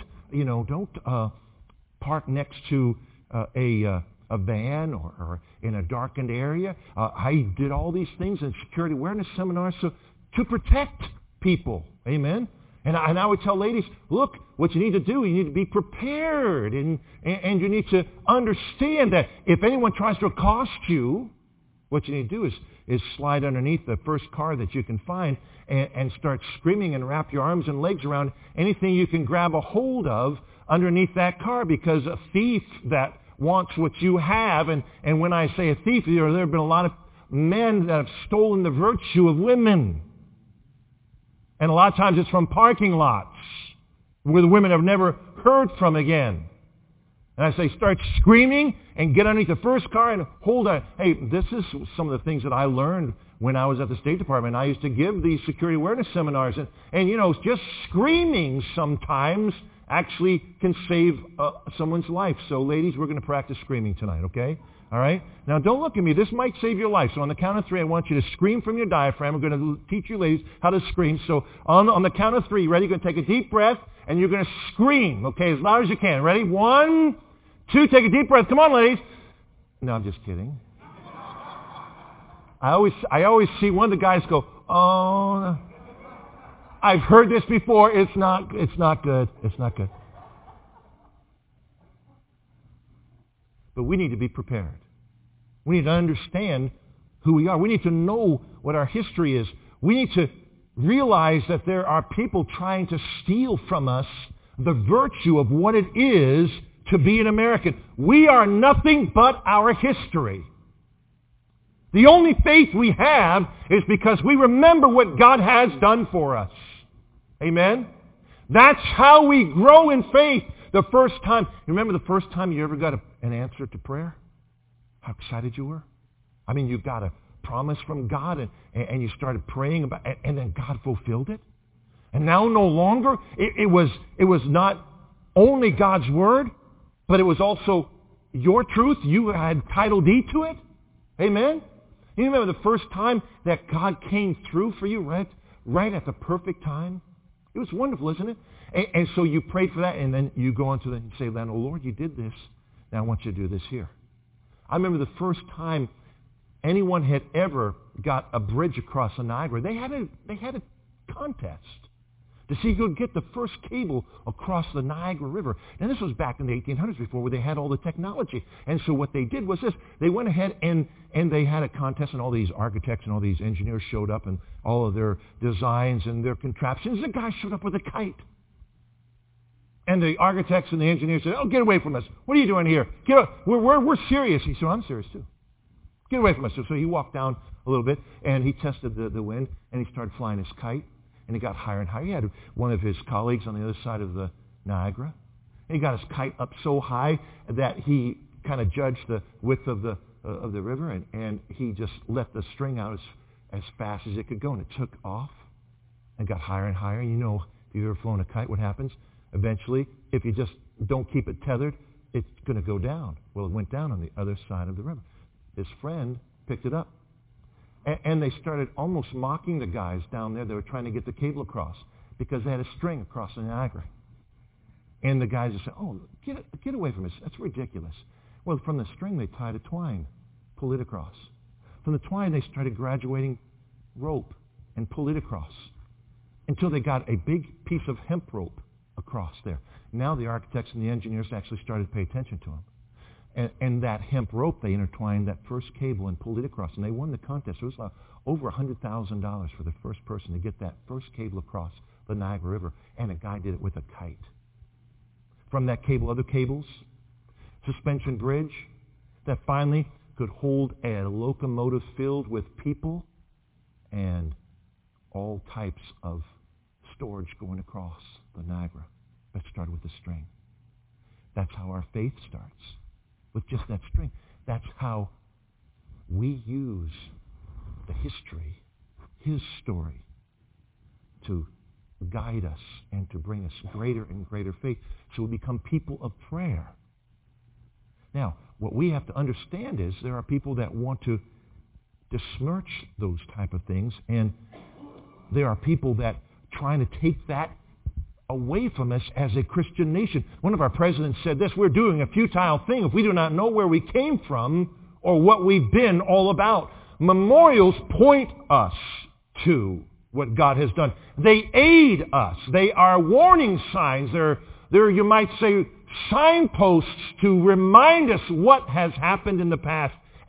Speaker 1: park next to a van or in a darkened area. I did all these things in security awareness seminars to protect people. Amen. And I would tell ladies, look, what you need to do, you need to be prepared, and you need to understand that if anyone tries to accost you, What you need to do is slide underneath the first car that you can find and start screaming and wrap your arms and legs around anything you can grab a hold of underneath that car, because a thief that wants what you have, and when I say a thief, there have been a lot of men that have stolen the virtue of women. And a lot of times it's from parking lots where the women have never heard from again. And I say, start screaming and get underneath the first car and hold on. Hey, this is some of the things that I learned when I was at the State Department. I used to give these security awareness seminars. And you know, just screaming sometimes actually can save someone's life. So ladies, we're going to practice screaming tonight, okay? All right? Now, don't look at me. This might save your life. So on the count of 3, I want you to scream from your diaphragm. We're going to teach you ladies how to scream. So on the count of 3, ready? You're going to take a deep breath, and you're going to scream, okay, as loud as you can. Ready? 1, 2, take a deep breath. Come on, ladies. No, I'm just kidding. I always see one of the guys go, oh, no. I've heard this before. It's not good. It's not good. But we need to be prepared. We need to understand who we are. We need to know what our history is. We need to realize that there are people trying to steal from us the virtue of what it is to be an American. We are nothing but our history. The only faith we have is because we remember what God has done for us. Amen? That's how we grow in faith. The first time, you remember the first time you ever got an answer to prayer? How excited you were? I mean, you got a promise from God and you started praying about it, and then God fulfilled it. And now no longer, it was not only God's word, but it was also your truth. You had title deed to it. Amen? You remember the first time that God came through for you right at the perfect time? It was wonderful, isn't it? And so you prayed for that, and then you go on to and say, "Oh Lord, you did this. Now I want you to do this here." I remember the first time anyone had ever got a bridge across the Niagara. They had a contest to see who could get the first cable across the Niagara River. And this was back in the 1800s before, where they had all the technology. And so what they did was this. They went ahead and they had a contest, and all these architects and all these engineers showed up, and all of their designs and their contraptions. The guy showed up with a kite. And the architects and the engineers said, "Oh, get away from us. What are you doing here? Get up. We're serious." He said, "I'm serious too. Get away from us." So he walked down a little bit, and he tested the wind, and he started flying his kite. And he got higher and higher. He had one of his colleagues on the other side of the Niagara. And he got his kite up so high that he kind of judged the width of the river, and he just let the string out as fast as it could go, and it took off and got higher and higher. You know, if you've ever flown a kite, what happens? Eventually, if you just don't keep it tethered, it's going to go down. Well, it went down on the other side of the river. His friend picked it up. And they started almost mocking the guys down there. They were trying to get the cable across because they had a string across the Niagara. And the guys would say, "Oh, get away from us. That's ridiculous." Well, from the string, they tied a twine, pulled it across. From the twine, they started graduating rope and pulled it across until they got a big piece of hemp rope across there. Now the architects and the engineers actually started to pay attention to them. And that hemp rope, they intertwined that first cable and pulled it across. And they won the contest. It was like over $100,000 for the first person to get that first cable across the Niagara River. And a guy did it with a kite. From that cable, other cables, suspension bridge that finally could hold a locomotive filled with people and all types of storage going across the Niagara. That started with a string. That's how our faith starts. With just that string. That's how we use the history, his story, to guide us and to bring us greater and greater faith, so we become people of prayer. Now, what we have to understand is there are people that want to besmirch those type of things, and there are people that trying to take that away from us as a Christian nation. One of our presidents said this: "We're doing a futile thing if we do not know where we came from or what we've been all about." Memorials point us to what God has done. They aid us. They are warning signs. They're you might say, signposts to remind us what has happened in the past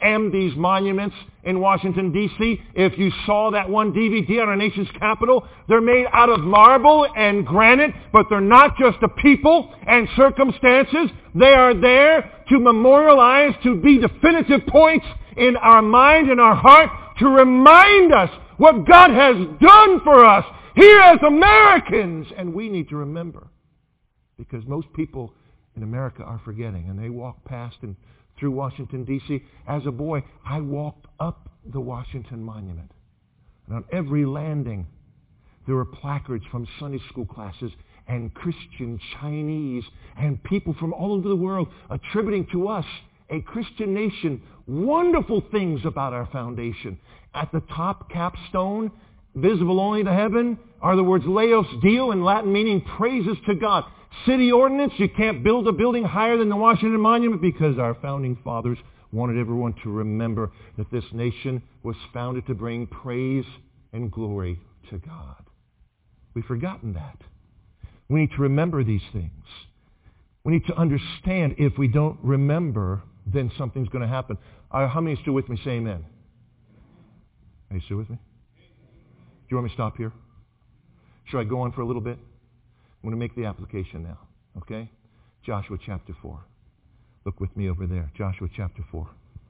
Speaker 1: and these monuments in Washington, D.C., if you saw that one DVD on our nation's capital, they're made out of marble and granite, but they're not just a people and circumstances. They are there to memorialize, to be definitive points in our mind and our heart, to remind us what God has done for us here as Americans. And we need to remember, because most people in America are forgetting, and they walk past and through Washington, D.C. As a boy, I walked up the Washington Monument. And on every landing, there were placards from Sunday school classes and Christian, Chinese, and people from all over the world attributing to us, a Christian nation, wonderful things about our foundation. At the top capstone, visible only to heaven, are the words Laus Deo, in Latin meaning praises to God. City ordinance, you can't build a building higher than the Washington Monument, because our founding fathers wanted everyone to remember that this nation was founded to bring praise and glory to God. We've forgotten that. We need to remember these things. We need to understand, if we don't remember, then something's going to happen. How many are still with me? Say amen. Are you still with me? Do you want me to stop here? Should I go on for a little bit? I'm going to make the application now, okay? Joshua chapter 4. Look with me over there. Joshua chapter 4.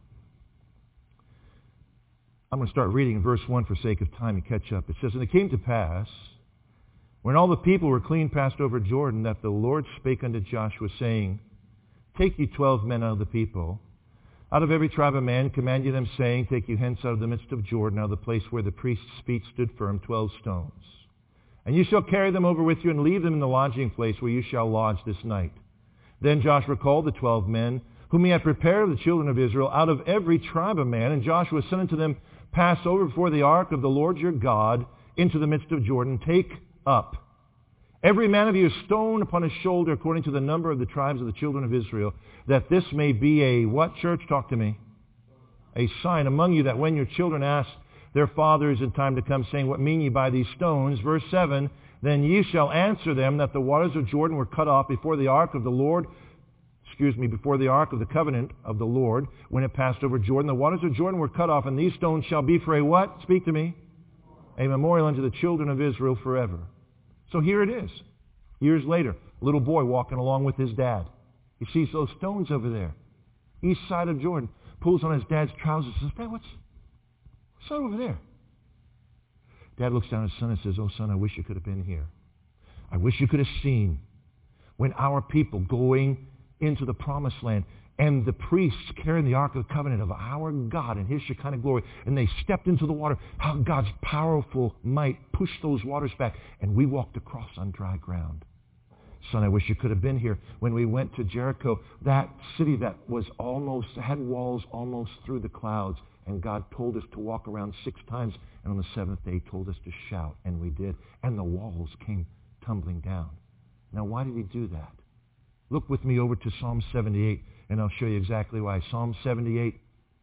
Speaker 1: I'm going to start reading in verse 1 for sake of time and catch up. It says, "And it came to pass, when all the people were clean passed over Jordan, that the Lord spake unto Joshua, saying, Take ye 12 men out of the people, out of every tribe of man, command ye them, saying, Take you hence out of the midst of Jordan, out of the place where the priest's feet stood firm, 12 stones. And you shall carry them over with you, and leave them in the lodging place where you shall lodge this night. Then Joshua called the 12 men, whom he had prepared of the children of Israel, out of every tribe of man. And Joshua said unto them, Pass over before the ark of the Lord your God into the midst of Jordan. Take up every man of you a stone upon his shoulder, according to the number of the tribes of the children of Israel, that this may be a," what, church? Talk to me. "A sign among you, that when your children ask their fathers in time to come, saying, What mean ye by these stones?" Verse 7, "Then ye shall answer them that the waters of Jordan were cut off before the ark of the Lord, before the ark of the covenant of the Lord, when it passed over Jordan. The waters of Jordan were cut off, and these stones shall be for a" what? Speak to me. "A memorial unto the children of Israel forever." So here it is. Years later, a little boy walking along with his dad. He sees those stones over there, east side of Jordan, pulls on his dad's trousers and says, "Dad, what's that over there?" Dad looks down at his son and says, "Oh, son, I wish you could have been here. I wish you could have seen when our people going into the promised land, and the priests carrying the Ark of the Covenant of our God and His Shekinah glory, and they stepped into the water, how God's powerful might pushed those waters back, and we walked across on dry ground. Son, I wish you could have been here when we went to Jericho, that city that had walls almost through the clouds, and God told us to walk around 6 times, and on the 7th day He told us to shout, and we did, and the walls came tumbling down." Now, why did He do that? Look with me over to Psalm 78, and I'll show you exactly why. Psalm 78.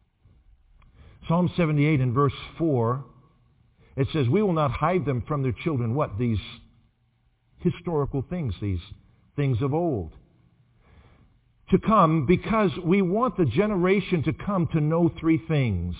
Speaker 1: Psalm 78 in verse 4, it says, "We will not hide them from their children." What? These historical things, these things of old. "To come, because we want the generation to come to know 3 things."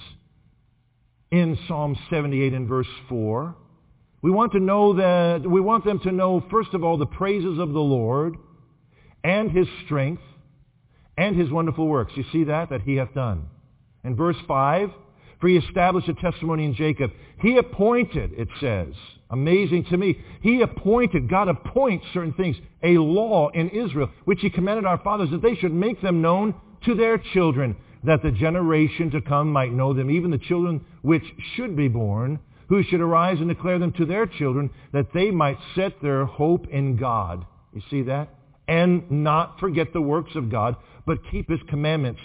Speaker 1: In Psalm 78 in verse 4, we want them to know, first of all, the praises of the Lord, and His strength, and His wonderful works. You see that He hath done. In verse 5, "For He established a testimony in Jacob." He appointed, it says, amazing to me, God appoints certain things, a law in Israel, which He commanded our fathers, that they should make them known to their children, that the generation to come might know them, even the children which should be born, who should arise and declare them to their children, that they might set their hope in God. You see that? And not forget the works of God, but keep His commandments.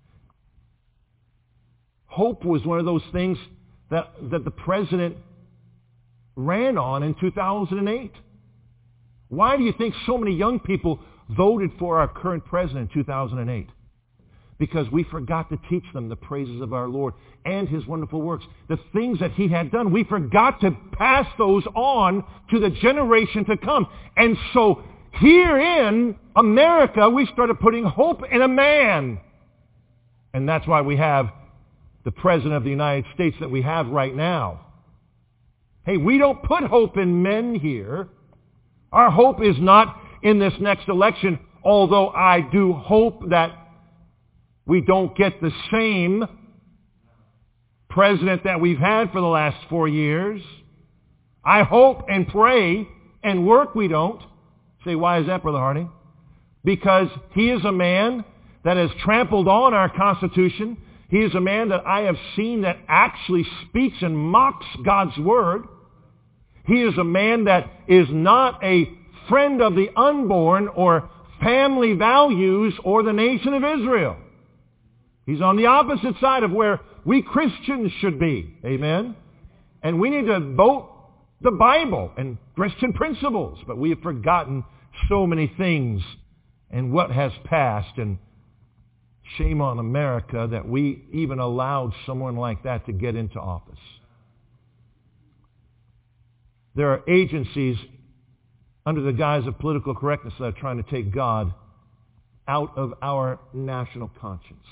Speaker 1: Hope was one of those things that the president ran on in 2008. Why do you think so many young people voted for our current president in 2008? Because we forgot to teach them the praises of our Lord and His wonderful works. The things that He had done, we forgot to pass those on to the generation to come. And so here in America, we started putting hope in a man. And that's why we have the President of the United States that we have right now. Hey, we don't put hope in men here. Our hope is not in this next election, although I do hope that we don't get the same president that we've had for the last 4 years. I hope and pray and work we don't. Say, why is that, Brother Harding? Because he is a man that has trampled on our Constitution. He is a man that I have seen that actually speaks and mocks God's Word. He is a man that is not a friend of the unborn or family values or the nation of Israel. He's on the opposite side of where we Christians should be. Amen? And we need to vote the Bible and Christian principles. But we have forgotten so many things and what has passed. And shame on America that we even allowed someone like that to get into office. There are agencies under the guise of political correctness that are trying to take God out of our national conscience.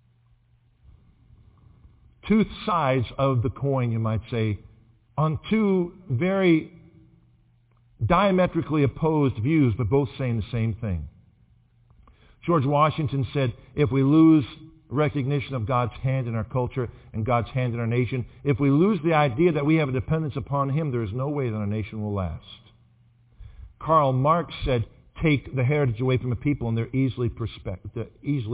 Speaker 1: Two sides of the coin, you might say, on two very diametrically opposed views, but both saying the same thing. George Washington said, if we lose recognition of God's hand in our culture and God's hand in our nation, if we lose the idea that we have a dependence upon Him, there is no way that our nation will last. Karl Marx said, take the heritage away from the people and they're easily persuaded.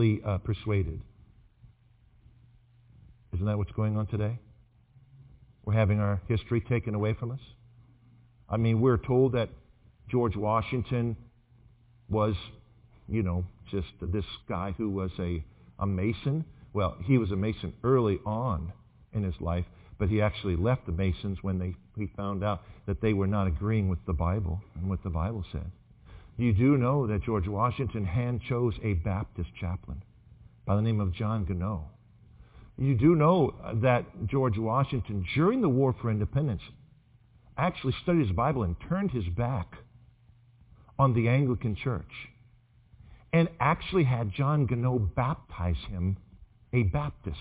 Speaker 1: Isn't that what's going on today? We're having our history taken away from us. I mean, we're told that George Washington was, just this guy who was a Mason. Well, he was a Mason early on in his life, but he actually left the Masons when he found out that they were not agreeing with the Bible and what the Bible said. You do know that George Washington hand-chose a Baptist chaplain by the name of John Gunnow. You do know that George Washington, during the War for Independence, actually studied his Bible and turned his back on the Anglican Church and actually had John Gunnow baptize him a Baptist.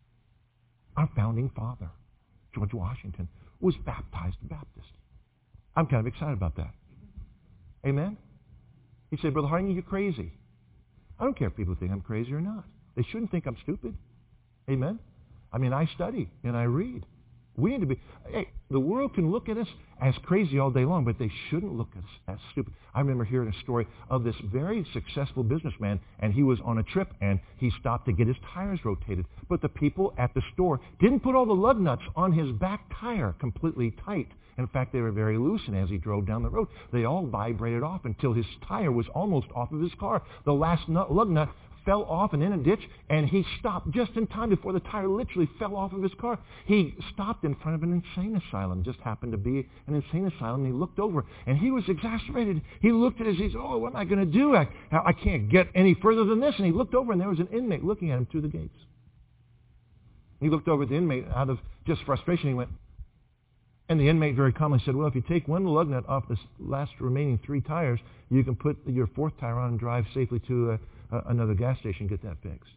Speaker 1: Our founding father, George Washington, was baptized a Baptist. I'm kind of excited about that. Amen? He said, Brother Harding, you're crazy. I don't care if people think I'm crazy or not. They shouldn't think I'm stupid. Amen? I mean, I study and I read. We need to be, the world can look at us as crazy all day long, but they shouldn't look at us as stupid. I remember hearing a story of this very successful businessman, and he was on a trip, and he stopped to get his tires rotated. But the people at the store didn't put all the lug nuts on his back tire completely tight. In fact, they were very loose, and as he drove down the road, they all vibrated off until his tire was almost off of his car. The last lug nut fell off and in a ditch, and he stopped just in time before the tire literally fell off of his car. He stopped in front of an insane asylum. Just happened to be an insane asylum. And he looked over, and he was exasperated. He looked at his, he said, oh, what am I going to do? I can't get any further than this. And he looked over, and there was an inmate looking at him through the gates. He looked over at the inmate out of just frustration. He went, and the inmate very calmly said, well, if you take one lug nut off the last remaining 3 tires, you can put your 4th tire on and drive safely to another gas station and get that fixed.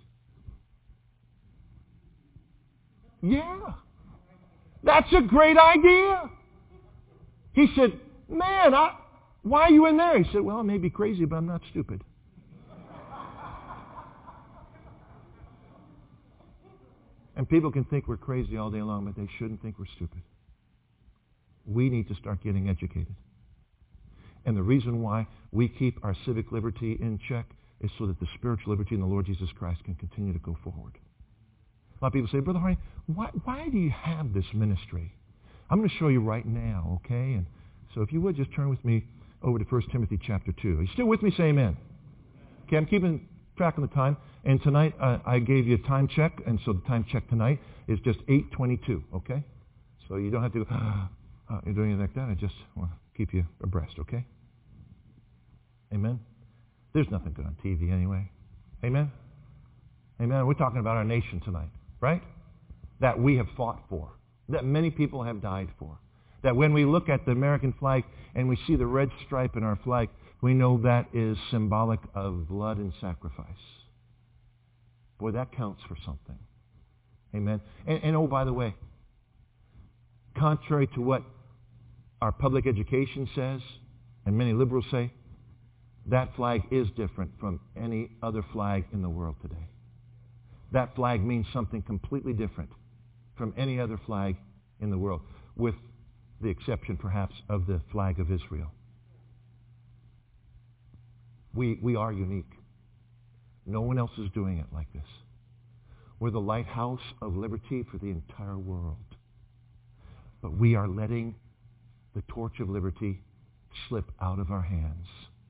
Speaker 1: Yeah. That's a great idea. He said, man, why are you in there? He said, well, I may be crazy, but I'm not stupid. And people can think we're crazy all day long, but they shouldn't think we're stupid. We need to start getting educated. And the reason why we keep our civic liberty in check is so that the spiritual liberty in the Lord Jesus Christ can continue to go forward. A lot of people say, Brother Harding, why do you have this ministry? I'm going to show you right now, okay? And so if you would, just turn with me over to 1 Timothy chapter 2. Are you still with me? Say amen. Okay, I'm keeping track of the time. And tonight I gave you a time check, and so the time check tonight is just 8:22, okay? So you don't have to go, you're doing it like that. I just want to keep you abreast, okay? Amen? There's nothing good on TV anyway. Amen? Amen? We're talking about our nation tonight, right? That we have fought for. That many people have died for. That when we look at the American flag and we see the red stripe in our flag, we know that is symbolic of blood and sacrifice. Boy, that counts for something. Amen. And oh, by the way, contrary to what our public education says, and many liberals say, that flag is different from any other flag in the world today. That flag means something completely different from any other flag in the world, with the exception perhaps of the flag of Israel. We are unique. No one else is doing it like this. We're the lighthouse of liberty for the entire world. But we are letting the torch of liberty slip out of our hands.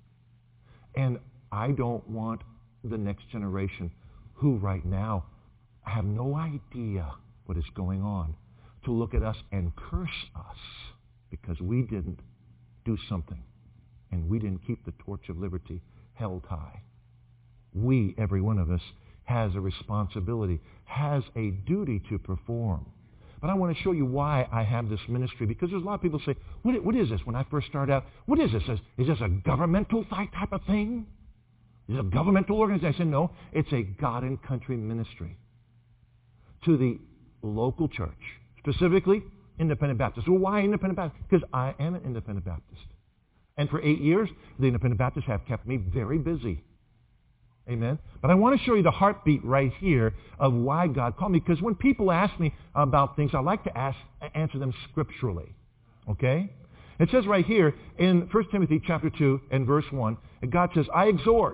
Speaker 1: And I don't want the next generation, who right now have no idea what is going on, to look at us and curse us because we didn't do something and we didn't keep the torch of liberty held high. We, every one of us, has a responsibility, has a duty to perform. But I want to show you why I have this ministry, because there's a lot of people say, what is this? When I first started out, what is this? Is this a governmental type of thing? Is it a governmental organization? No, it's a God and country ministry to the local church, specifically Independent Baptist. Well, why Independent Baptist? Because I am an Independent Baptist. And for 8 years, the Independent Baptists have kept me very busy. Amen. But I want to show you the heartbeat right here of why God called me, because when people ask me about things, I like to answer them scripturally. Okay? It says right here in 1 Timothy chapter 2 and verse 1, and God says, I exhort.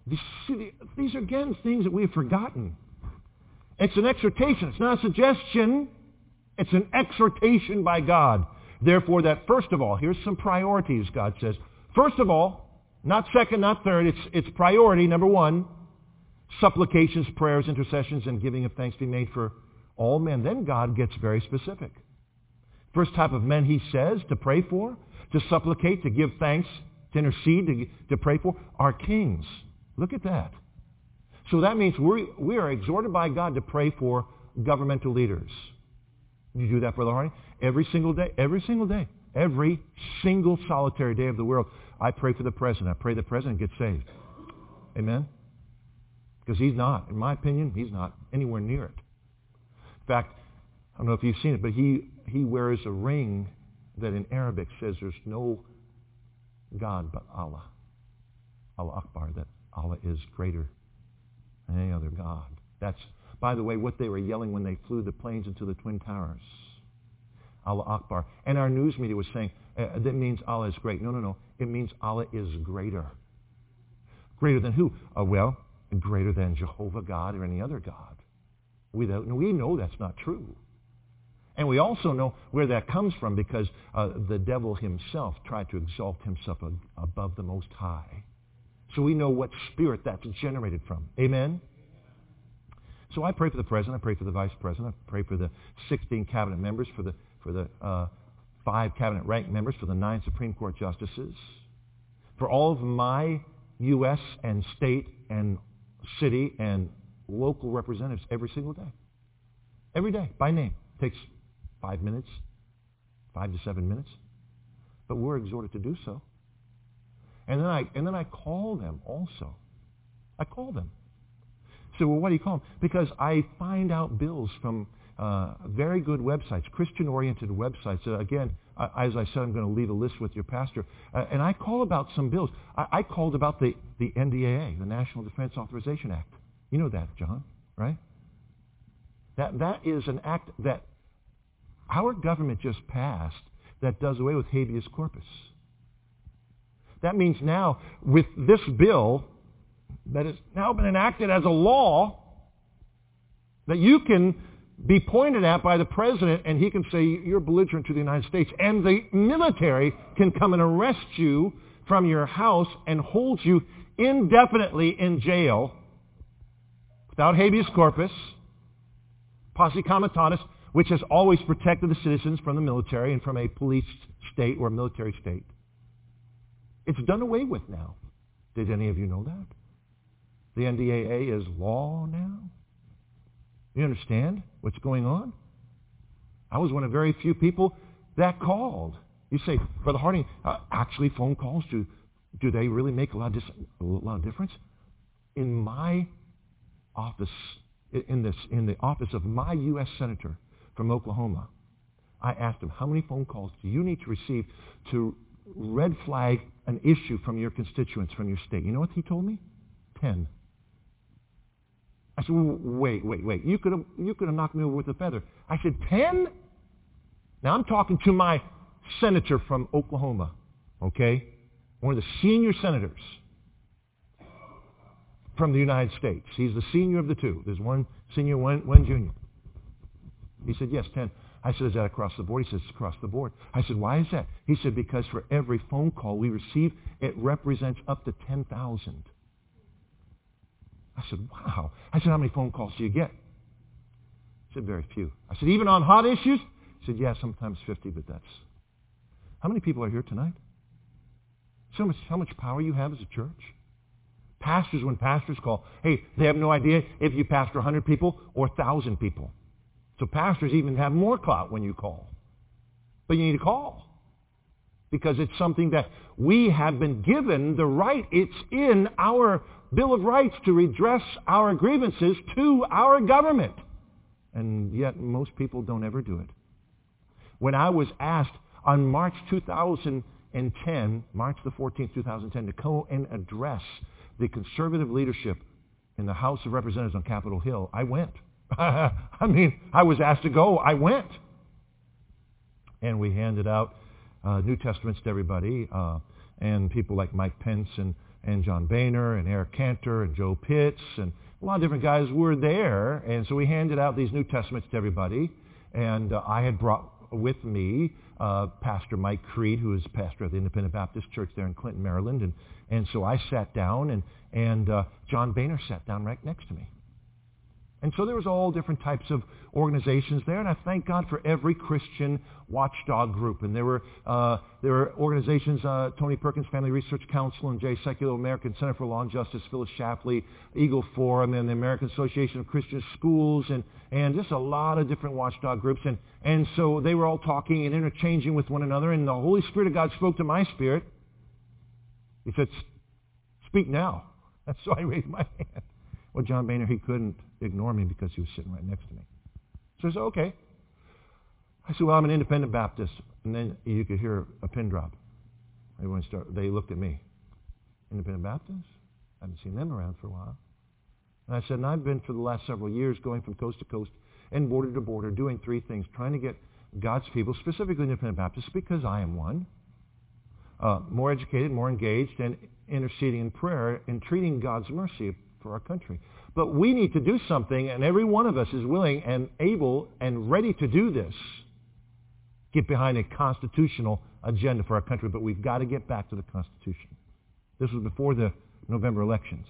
Speaker 1: These are, again, things that we have forgotten. It's an exhortation. It's not a suggestion. It's an exhortation by God. Therefore, that first of all, here's some priorities, God says. First of all, not second, not third, it's priority. Number one, supplications, prayers, intercessions, and giving of thanks be made for all men. Then God gets very specific. First type of men he says to pray for, to supplicate, to give thanks, to intercede, to pray for, are kings. Look at that. So that means we are exhorted by God to pray for governmental leaders. You do that, Brother Harding? Every single day. Every single day. Every single solitary day of the world. I pray for the president. I pray the president gets saved. Amen? Because he's not, in my opinion, he's not anywhere near it. In fact, I don't know if you've seen it, but he wears a ring that in Arabic says there's no God but Allah. Allah Akbar, that Allah is greater than any other God. That's, by the way, what they were yelling when they flew the planes into the Twin Towers. Allah Akbar. And our news media was saying, that means Allah is great. No. It means Allah is greater. Greater than who? Well, greater than Jehovah God or any other God. We know that's not true. And we also know where that comes from, because the devil himself tried to exalt himself above the Most High. So we know what spirit that's generated from. Amen? So I pray for the president. I pray for the vice president. I pray for the 16 cabinet members, for the 5 cabinet rank members, for the 9 Supreme Court justices, for all of my U.S. and state and city and local representatives every single day. Every day, by name. It takes 5 minutes, 5 to 7 minutes. But we're exhorted to do so. And then I call them also. I call them. So, well, what do you call them? Because I find out bills from very good websites, Christian-oriented websites. Again, as I said, I'm going to leave a list with your pastor. And I call about some bills. I called about the NDAA, the National Defense Authorization Act. You know that, John, right? That is an act that our government just passed that does away with habeas corpus. That means now, with this bill that has now been enacted as a law, that you can be pointed at by the president and he can say, you're belligerent to the United States. And the military can come and arrest you from your house and hold you indefinitely in jail without habeas corpus, posse comitatus, which has always protected the citizens from the military and from a police state or a military state. It's done away with now. Did any of you know that? The NDAA is law now. You understand what's going on? I was one of very few people that called. You say, Brother Harding, actually phone calls, do they really make a lot of difference? In my office in the office of my U.S. Senator from Oklahoma, I asked him, how many phone calls do you need to receive to red flag an issue from your constituents, from your state? You know what he told me? 10. I said, well, wait. You could have knocked me over with a feather. I said, 10? Now I'm talking to my senator from Oklahoma, okay? One of the senior senators from the United States. He's the senior of the two. There's one senior, one junior. He said, yes, 10. I said, is that across the board? He says, it's across the board. I said, why is that? He said, because for every phone call we receive, it represents up to 10,000. I said, wow. I said, how many phone calls do you get? He said, very few. I said, even on hot issues? He said, yeah, sometimes 50, but that's... How many people are here tonight? So how much power you have as a church? Pastors, when pastors call, hey, they have no idea if you pastor 100 people or 1,000 people. So pastors even have more clout when you call. But you need to call. Because it's something that we have been given the right. It's in our Bill of Rights to redress our grievances to our government. And yet most people don't ever do it. When I was asked on March 2010, March the 14th, 2010, to go and address the conservative leadership in the House of Representatives on Capitol Hill, I went. I mean, I was asked to go. I went. And we handed out New Testaments to everybody, and people like Mike Pence and John Boehner and Eric Cantor and Joe Pitts and a lot of different guys were there. And so we handed out these New Testaments to everybody. And I had brought with me Pastor Mike Creed, who is pastor of the Independent Baptist Church there in Clinton, Maryland. And so I sat down, and John Boehner sat down right next to me. And so there was all different types of organizations there, and I thank God for every Christian watchdog group. And there were organizations, Tony Perkins Family Research Council and J. Secular American Center for Law and Justice, Phyllis Shapley, Eagle Forum, and the American Association of Christian Schools, and just a lot of different watchdog groups. And so they were all talking and interchanging with one another, and the Holy Spirit of God spoke to my spirit. He said, speak now. And so I raised my hand. Well, John Boehner, he couldn't ignore me because he was sitting right next to me. So I said, okay. I said, well, I'm an independent Baptist. And then you could hear a pin drop. They looked at me. Independent Baptists? I haven't seen them around for a while. And I said, and I've been for the last several years going from coast to coast and border to border doing three things, trying to get God's people, specifically independent Baptists, because I am one, more educated, more engaged, and interceding in prayer and treating God's mercy for our country. But we need to do something, and every one of us is willing and able and ready to do this. Get behind a constitutional agenda for our country, but we've got to get back to the Constitution. This was before the November elections.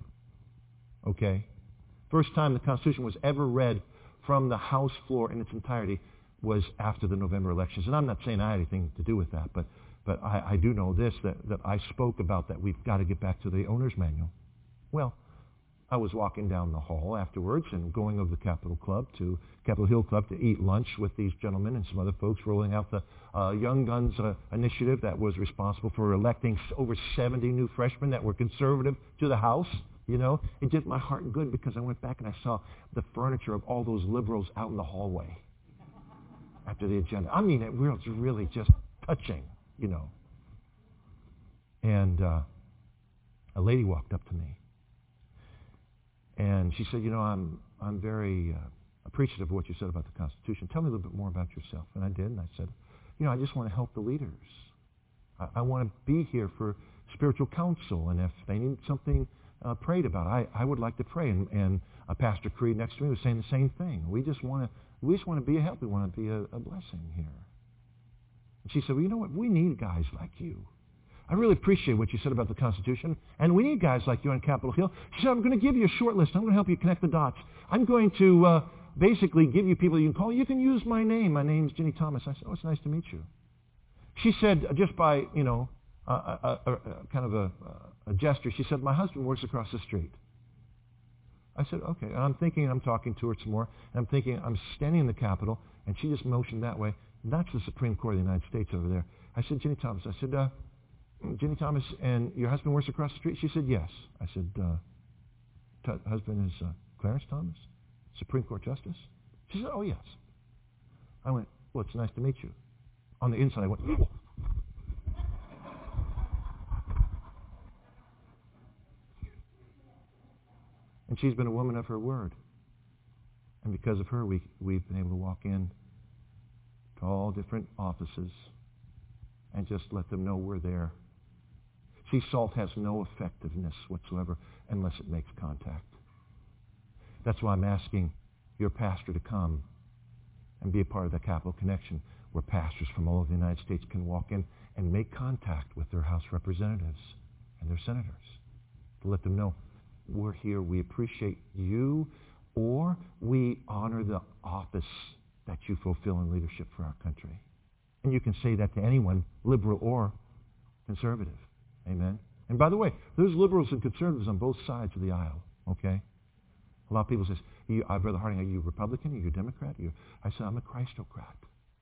Speaker 1: Okay? First time the Constitution was ever read from the House floor in its entirety was after the November elections. And I'm not saying I had anything to do with that, but I do know this, that I spoke about that we've got to get back to the owner's manual. Well, I was walking down the hall afterwards and going over to Capitol Hill Club to eat lunch with these gentlemen and some other folks rolling out the Young Guns initiative that was responsible for electing over 70 new freshmen that were conservative to the House. You know, it did my heart good because I went back and I saw the furniture of all those liberals out in the hallway after the agenda. I mean, it was really just touching, you know. And a lady walked up to me. And she said, you know, I'm very appreciative of what you said about the Constitution. Tell me a little bit more about yourself. And I did. And I said, you know, I just want to help the leaders. I want to be here for spiritual counsel. And if they need something prayed about, I would like to pray. And Pastor Creed next to me was saying the same thing. We just want to be a help. We want to be a blessing here. And she said, well, you know what? We need guys like you. I really appreciate what you said about the Constitution, and we need guys like you on Capitol Hill. She said, I'm going to give you a short list. I'm going to help you connect the dots. I'm going to basically give you people you can call. You can use my name. My name's Ginny Thomas. I said, oh, it's nice to meet you. She said, just by, you know, kind of a gesture, she said, my husband works across the street. I said, okay. And I'm thinking, I'm talking to her some more, and I'm thinking, I'm standing in the Capitol, and she just motioned that way. That's the Supreme Court of the United States over there. I said, Ginny Thomas. I said, Ginny Thomas, and your husband works across the street? She said, yes. I said, husband is Clarence Thomas? Supreme Court Justice? She said, oh, yes. I went, well, it's nice to meet you. On the inside, I went, oh. And she's been a woman of her word. And because of her, we've been able to walk in to all different offices and just let them know we're there. Sea salt has no effectiveness whatsoever unless it makes contact. That's why I'm asking your pastor to come and be a part of the Capital Connection, where pastors from all over the United States can walk in and make contact with their House representatives and their senators to let them know, we're here, we appreciate you, or we honor the office that you fulfill in leadership for our country. And you can say that to anyone, liberal or conservative. Amen? And by the way, there's liberals and conservatives on both sides of the aisle, okay? A lot of people say, Brother Harding, are you Republican? Are you a Democrat? I said, I'm a Christocrat.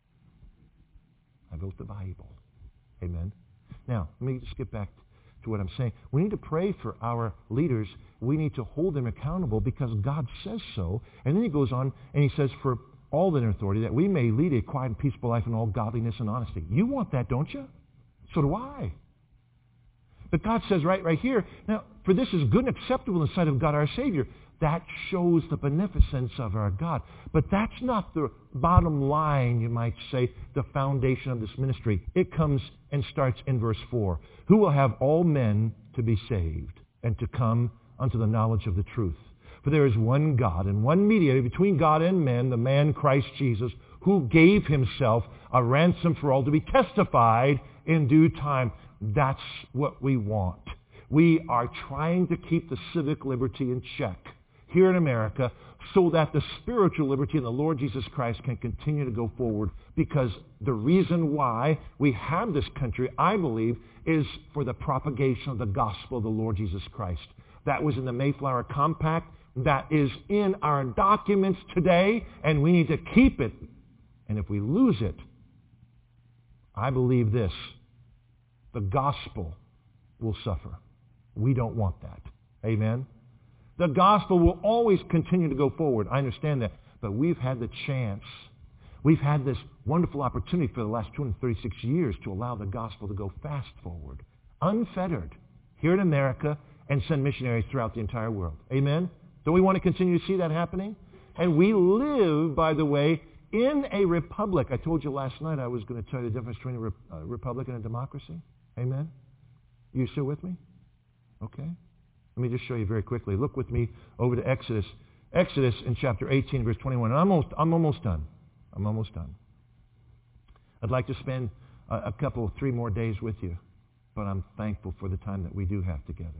Speaker 1: I vote the Bible. Amen? Now, let me just get back to what I'm saying. We need to pray for our leaders. We need to hold them accountable because God says so. And then he goes on and he says, for all that in authority, that we may lead a quiet and peaceful life in all godliness and honesty. You want that, don't you? So do I. But God says right here, now, for this is good and acceptable in the sight of God our Savior. That shows the beneficence of our God. But that's not the bottom line, you might say, the foundation of this ministry. It comes and starts in verse 4. Who will have all men to be saved and to come unto the knowledge of the truth. For there is one God and one mediator between God and men, the man Christ Jesus, who gave himself a ransom for all to be testified in due time. That's what we want. We are trying to keep the civic liberty in check here in America so that the spiritual liberty in the Lord Jesus Christ can continue to go forward, because the reason why we have this country, I believe, is for the propagation of the gospel of the Lord Jesus Christ. That was in the Mayflower Compact. That is in our documents today, and we need to keep it. And if we lose it, I believe this, the gospel will suffer. We don't want that. Amen? The gospel will always continue to go forward. I understand that. But we've had the chance. We've had this wonderful opportunity for the last 236 years to allow the gospel to go fast forward, unfettered, here in America, and send missionaries throughout the entire world. Amen? Don't we want to continue to see that happening? And we live, by the way, in a republic. I told you last night I was going to tell you the difference between a republic and a democracy. Amen? You still with me? Okay. Let me just show you very quickly. Look with me over to Exodus. Exodus in chapter 18, verse 21. And I'm almost done. I'm almost done. I'd like to spend three more days with you, but I'm thankful for the time that we do have together.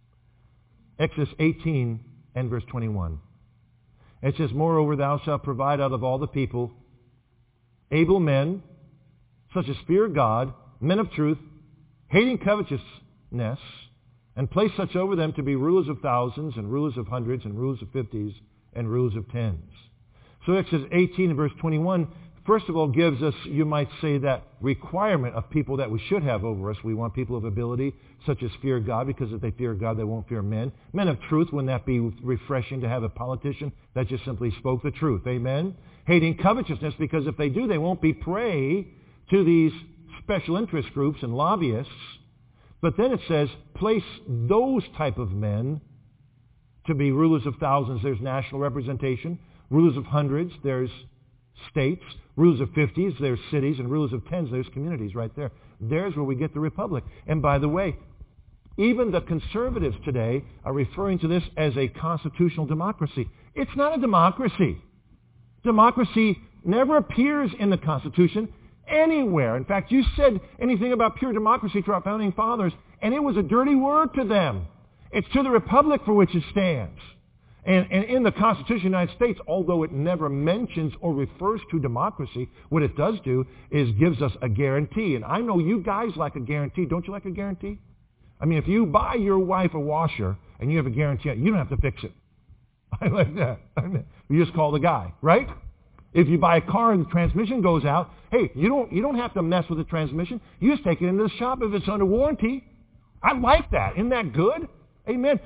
Speaker 1: Exodus 18 and verse 21. It says, moreover, thou shalt provide out of all the people able men, such as fear God, men of truth, hating covetousness, and place such over them to be rulers of thousands, and rulers of hundreds, and rulers of fifties, and rulers of tens. So Exodus 18 and verse 21, first of all, gives us, you might say, that requirement of people that we should have over us. We want people of ability, such as fear God, because if they fear God, they won't fear men. Men of truth, wouldn't that be refreshing to have a politician that just simply spoke the truth? Amen? Hating covetousness, because if they do, they won't be prey to these special interest groups and lobbyists. But then it says, place those type of men to be rulers of thousands. There's national representation. Rulers of hundreds, there's states. Rulers of fifties, there's cities. And rulers of tens, there's communities right there. There's where we get the republic. And by the way, even the conservatives today are referring to this as a constitutional democracy. It's not a democracy. Democracy never appears in the Constitution anywhere. In fact, you said anything about pure democracy to our founding fathers, and it was a dirty word to them. It's to the republic for which it stands. And in the Constitution of the United States, although it never mentions or refers to democracy, what it does do is gives us a guarantee. And I know you guys like a guarantee. Don't you like a guarantee? I mean, if you buy your wife a washer and you have a guarantee, you don't have to fix it. I like that. You just call the guy, right? If you buy a car and the transmission goes out, hey, you don't have to mess with the transmission. You just take it into the shop if it's under warranty. I like that. Isn't that good? Amen.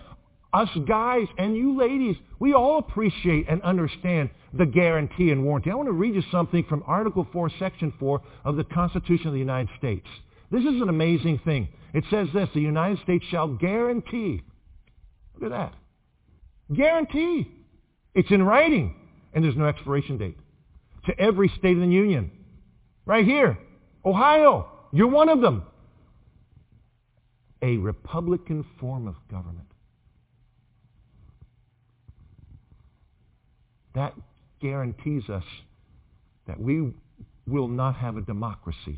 Speaker 1: Us guys and you ladies, we all appreciate and understand the guarantee and warranty. I want to read you something from Article 4, Section 4 of the Constitution of the United States. This is an amazing thing. It says this: the United States shall guarantee. Look at that. Guarantee. It's in writing, and there's no expiration date. To every state in the Union. Right here. Ohio, you're one of them. A Republican form of government. That guarantees us that we will not have a democracy.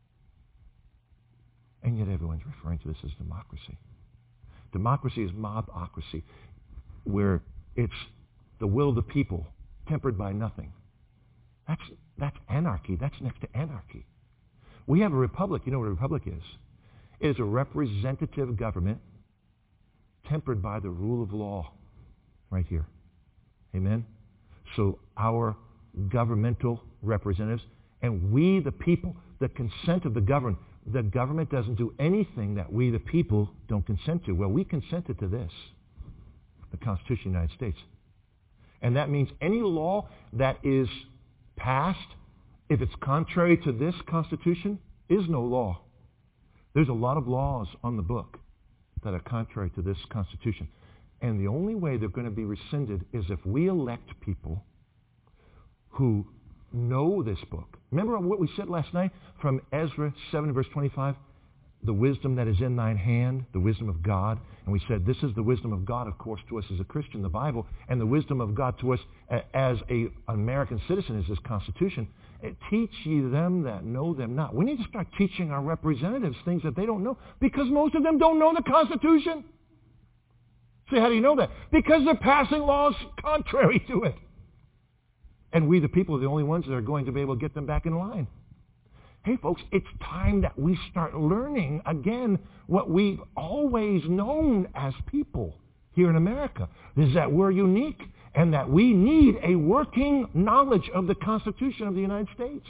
Speaker 1: And yet everyone's referring to this as democracy. Democracy is mobocracy, where it's the will of the people tempered by nothing. That's anarchy. That's next to anarchy. We have a republic. You know what a republic is? It is a representative government tempered by the rule of law right here. Amen? So our governmental representatives and we the people, the consent of the government doesn't do anything that we the people don't consent to. Well, we consented to this, the Constitution of the United States. And that means any law that is passed, if it's contrary to this Constitution, is no law. There's a lot of laws on the book that are contrary to this Constitution. And the only way they're going to be rescinded is if we elect people who know this book. Remember what we said last night from Ezra 7 verse 25? The wisdom that is in thine hand, the wisdom of God. And we said this is the wisdom of God, of course, to us as a Christian, the Bible, and the wisdom of God to us as an American citizen is this Constitution. Teach ye them that know them not. We need to start teaching our representatives things that they don't know, because most of them don't know the Constitution. Say, how do you know that? Because they're passing laws contrary to it. And we, the people, are the only ones that are going to be able to get them back in line. Hey, folks, it's time that we start learning again what we've always known as people here in America, is that we're unique and that we need a working knowledge of the Constitution of the United States.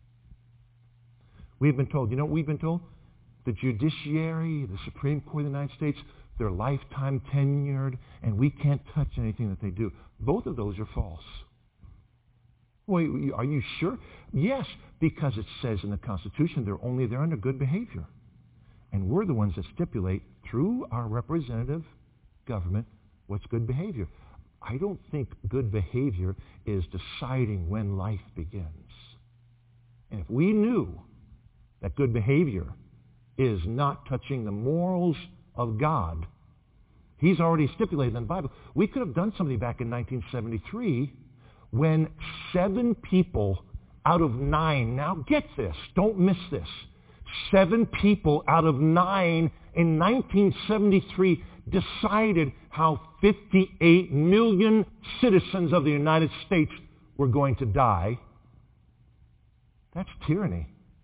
Speaker 1: We've been told, you know what we've been told? The judiciary, the Supreme Court of the United States, they're lifetime tenured, and we can't touch anything that they do. Both of those are false. Well, are you sure? Yes, because it says in the Constitution they're only there under good behavior. And we're the ones that stipulate through our representative government what's good behavior. I don't think good behavior is deciding when life begins. And if we knew that good behavior is not touching the morals of God, He's already stipulated in the Bible. We could have done something back in 1973 when 7 people out of 9, now get this, don't miss this, 7 people out of 9 in 1973 decided how 58 million citizens of the United States were going to die. That's tyranny.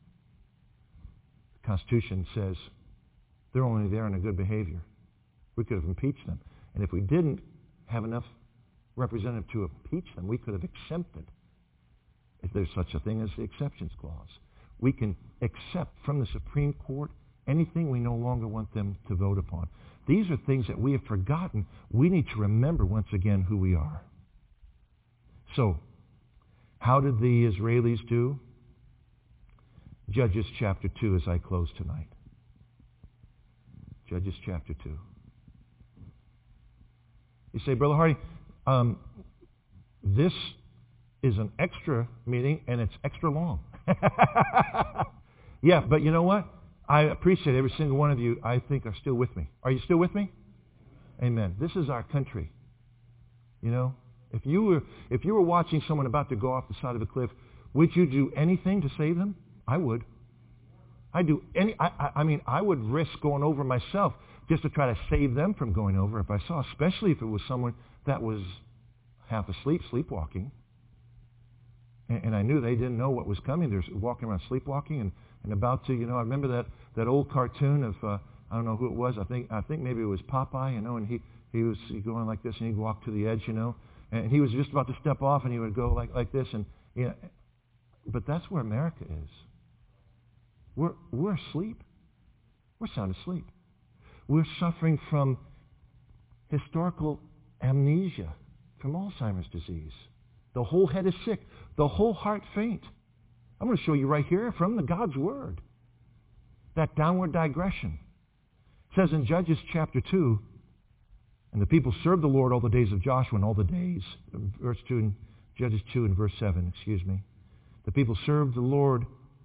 Speaker 1: The Constitution says they're only there in a good behavior. We could have impeached them. And if we didn't have enough representative to impeach them, we could have exempted, if there's such a thing as the exceptions clause. We can accept from the Supreme Court anything we no longer want them to vote upon. These are things that we have forgotten. We need to remember once again who we are. So, how did the Israelis do? Judges chapter 2 as I close tonight. Judges chapter 2. You say, Brother Hardy, this is an extra meeting and it's extra long. Yeah, but you know what? I appreciate every single one of you, I think, are still with me. Are you still with me? Amen. This is our country. You know, if you were watching someone about to go off the side of a cliff, would you do anything to save them? I would. I mean, I would risk going over myself just to try to save them from going over if I saw, especially if it was someone that was half asleep, sleepwalking. And I knew they didn't know what was coming. They're walking around sleepwalking and about to, you know, I remember that old cartoon of, I don't know who it was. I think maybe it was Popeye, you know, and he was going like this and he'd walk to the edge, you know, and he was just about to step off and he would go like this and, you know, but that's where America is. We're asleep. We're sound asleep. We're suffering from historical amnesia from Alzheimer's disease. The whole head is sick. The whole heart faint. I'm going to show you right here from the God's Word. That downward digression. It says in Judges chapter 2, and the people served the Lord all the days of Joshua and all the days, verse 2 in Judges 2 and verse 7, The people served the Lord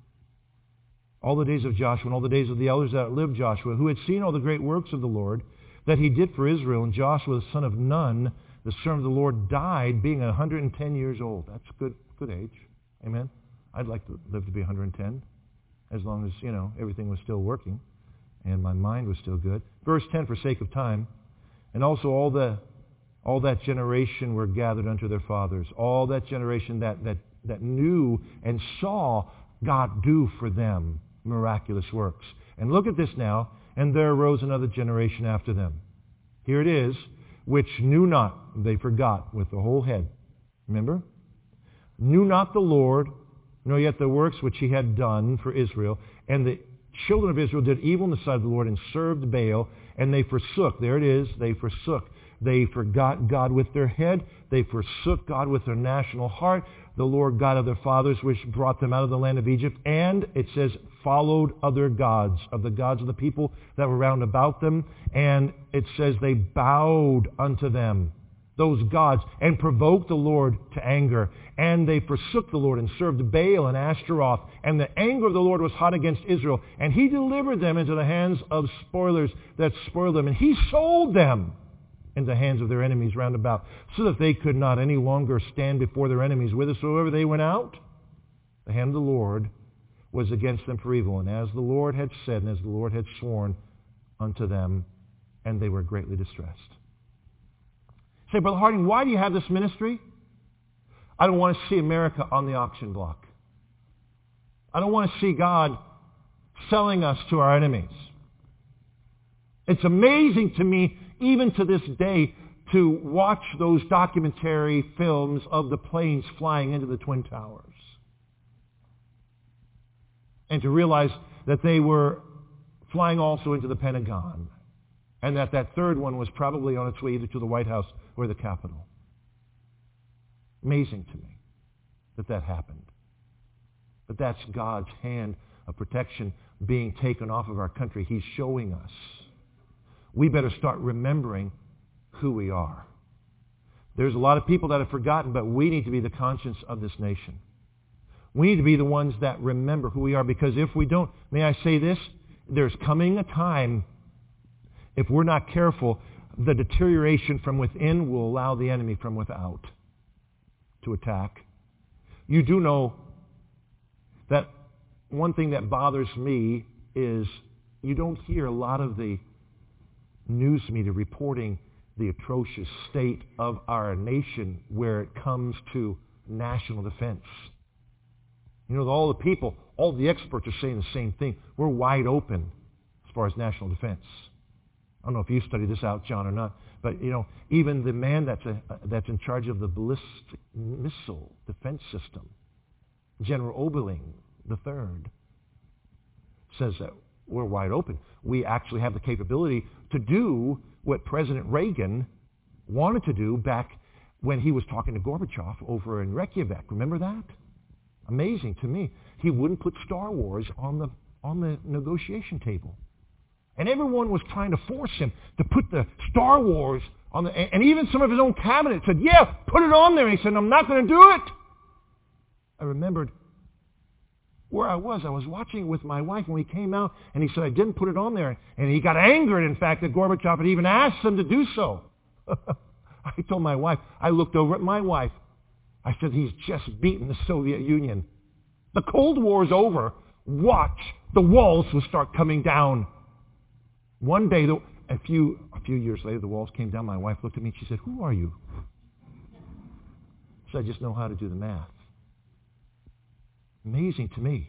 Speaker 1: all the days of Joshua and all the days of the elders that lived Joshua, who had seen all the great works of the Lord that he did for Israel. And Joshua, the son of Nun, the servant of the Lord, died being 110 years old. That's good age. Amen? I'd like to live to be 110, as long as, everything was still working and my mind was still good. Verse 10, for sake of time. And also all that generation were gathered unto their fathers. All that generation that knew and saw God do for them miraculous works. And look at this now. And there arose another generation after them. Here it is, which knew not, they forgot with the whole head. Remember? Knew not the Lord, nor yet the works which he had done for Israel. And the children of Israel did evil in the sight of the Lord and served Baal. And they forsook, there it is, they forsook. They forgot God with their head. They forsook God with their national heart. The Lord God of their fathers, which brought them out of the land of Egypt. And, it says, followed other gods, of the gods of the people that were round about them. And it says they bowed unto them, those gods, and provoked the Lord to anger. And they forsook the Lord and served Baal and Ashtaroth. And the anger of the Lord was hot against Israel. And he delivered them into the hands of spoilers that spoiled them. And he sold them in the hands of their enemies round about, so that they could not any longer stand before their enemies. Whithersoever they went out, the hand of the Lord was against them for evil. And as the Lord had said, and as the Lord had sworn unto them, and they were greatly distressed. Say, Brother Harding, why do you have this ministry? I don't want to see America on the auction block. I don't want to see God selling us to our enemies. It's amazing to me, even to this day, to watch those documentary films of the planes flying into the Twin Towers. And to realize that they were flying also into the Pentagon. And that third one was probably on its way either to the White House or the Capitol. Amazing to me that happened. But that's God's hand of protection being taken off of our country. He's showing us. We better start remembering who we are. There's a lot of people that have forgotten, but we need to be the conscience of this nation. We need to be the ones that remember who we are, because if we don't, may I say this, there's coming a time, if we're not careful, the deterioration from within will allow the enemy from without to attack. You do know that one thing that bothers me is you don't hear a lot of the news media reporting the atrocious state of our nation where it comes to national defense. All the people, all the experts are saying the same thing. We're wide open as far as national defense. I don't know if you studied this out, John, or not, but even the man that's in charge of the ballistic missile defense system, General Oberling III, says that we're wide open. We actually have the capability to do what President Reagan wanted to do back when he was talking to Gorbachev over in Reykjavik. Remember that? Amazing to me. He wouldn't put Star Wars on the negotiation table. And everyone was trying to force him to put the Star Wars on the... And even some of his own cabinet said, yeah, put it on there. And he said, I'm not going to do it. I remembered where I was watching it with my wife when we came out, and he said, I didn't put it on there. And he got angered, in fact, that Gorbachev had even asked him to do so. I told my wife, I looked over at my wife. I said, he's just beaten the Soviet Union. The Cold War is over. Watch. The walls will start coming down. One day, a few years later, the walls came down. My wife looked at me and she said, who are you? So I just know how to do the math. Amazing to me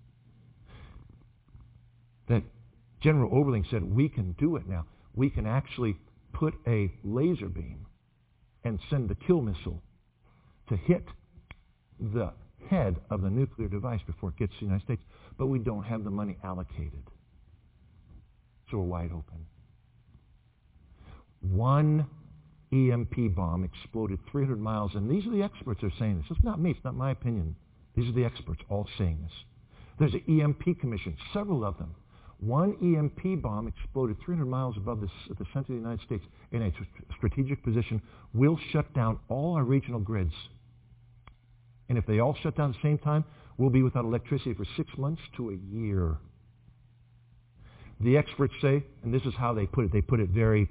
Speaker 1: that General Oberling said, we can do it now. We can actually put a laser beam and send the kill missile to hit the head of the nuclear device before it gets to the United States. But we don't have the money allocated. So we're wide open. One EMP bomb exploded 300 miles, and these are the experts who are saying this. It's not me. It's not my opinion. These are the experts all saying this. There's an EMP commission, several of them. One EMP bomb exploded 300 miles above the center of the United States in a strategic position will shut down all our regional grids. And if they all shut down at the same time, we'll be without electricity for 6 months to a year. The experts say, and this is how they put it very,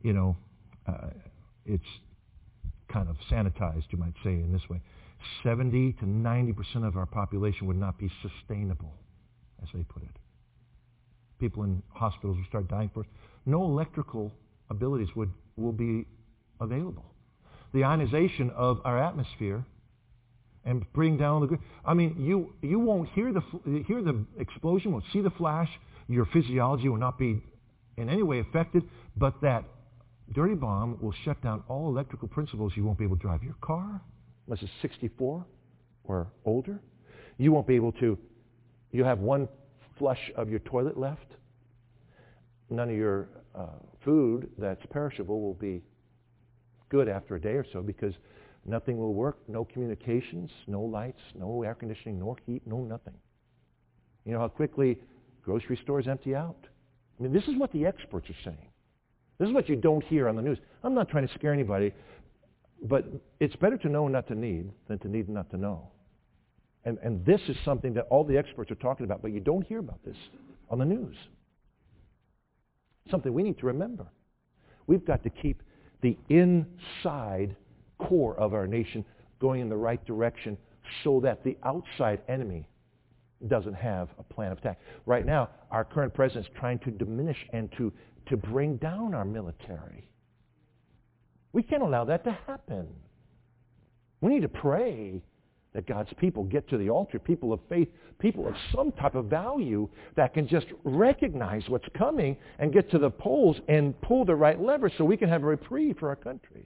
Speaker 1: it's kind of sanitized, you might say, in this way. 70 to 90% of our population would not be sustainable, as they put it. People in hospitals will start dying first. No electrical abilities will be available. The ionization of our atmosphere and bring down the grid. I mean, you won't hear the explosion, won't see the flash. Your physiology will not be in any way affected, but that dirty bomb will shut down all electrical principles. You won't be able to drive your car unless it's 64 or older. You won't be able to, you have one flush of your toilet left. None of your food that's perishable will be good after a day or so because nothing will work, no communications, no lights, no air conditioning, no heat, no nothing. You know how quickly grocery stores empty out? I mean, this is what the experts are saying. This is what you don't hear on the news. I'm not trying to scare anybody, but it's better to know and not to need than to need and not to know. And this is something that all the experts are talking about, but you don't hear about this on the news. Something we need to remember. We've got to keep the inside core of our nation going in the right direction so that the outside enemy doesn't have a plan of attack. Right now, our current president is trying to diminish and to bring down our military. We can't allow that to happen. We need to pray that God's people get to the altar, people of faith, people of some type of value that can just recognize what's coming and get to the polls and pull the right lever so we can have a reprieve for our country.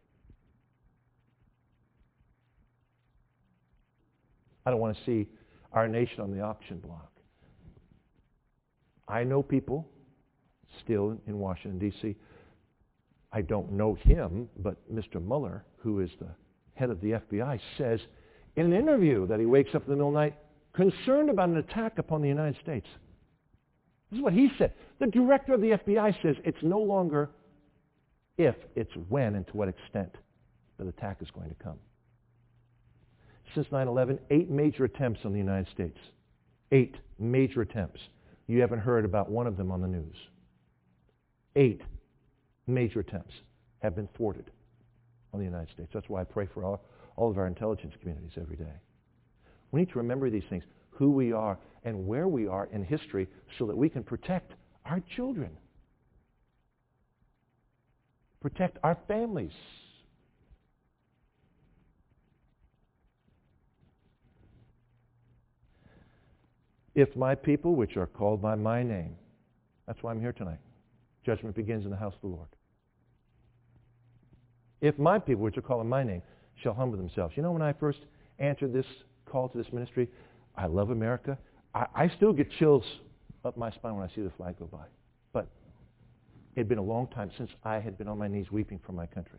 Speaker 1: I don't want to see our nation on the auction block. I know people still in Washington, D.C. I don't know him, but Mr. Mueller, who is the head of the FBI, says in an interview that he wakes up in the middle of the night concerned about an attack upon the United States. This is what he said. The director of the FBI says it's no longer if, it's when and to what extent that attack is going to come. Since 9/11, 8 major attempts on the United States. 8 major attempts. You haven't heard about one of them on the news. 8 major attempts have been thwarted on the United States. That's why I pray for all of our intelligence communities every day. We need to remember these things, who we are and where we are in history so that we can protect our children, protect our families. If my people, which are called by my name, that's why I'm here tonight. Judgment begins in the house of the Lord. If my people, which are called by my name, shall humble themselves. You know, when I first answered this call to this ministry, I love America. I still get chills up my spine when I see the flag go by. But it had been a long time since I had been on my knees weeping for my country.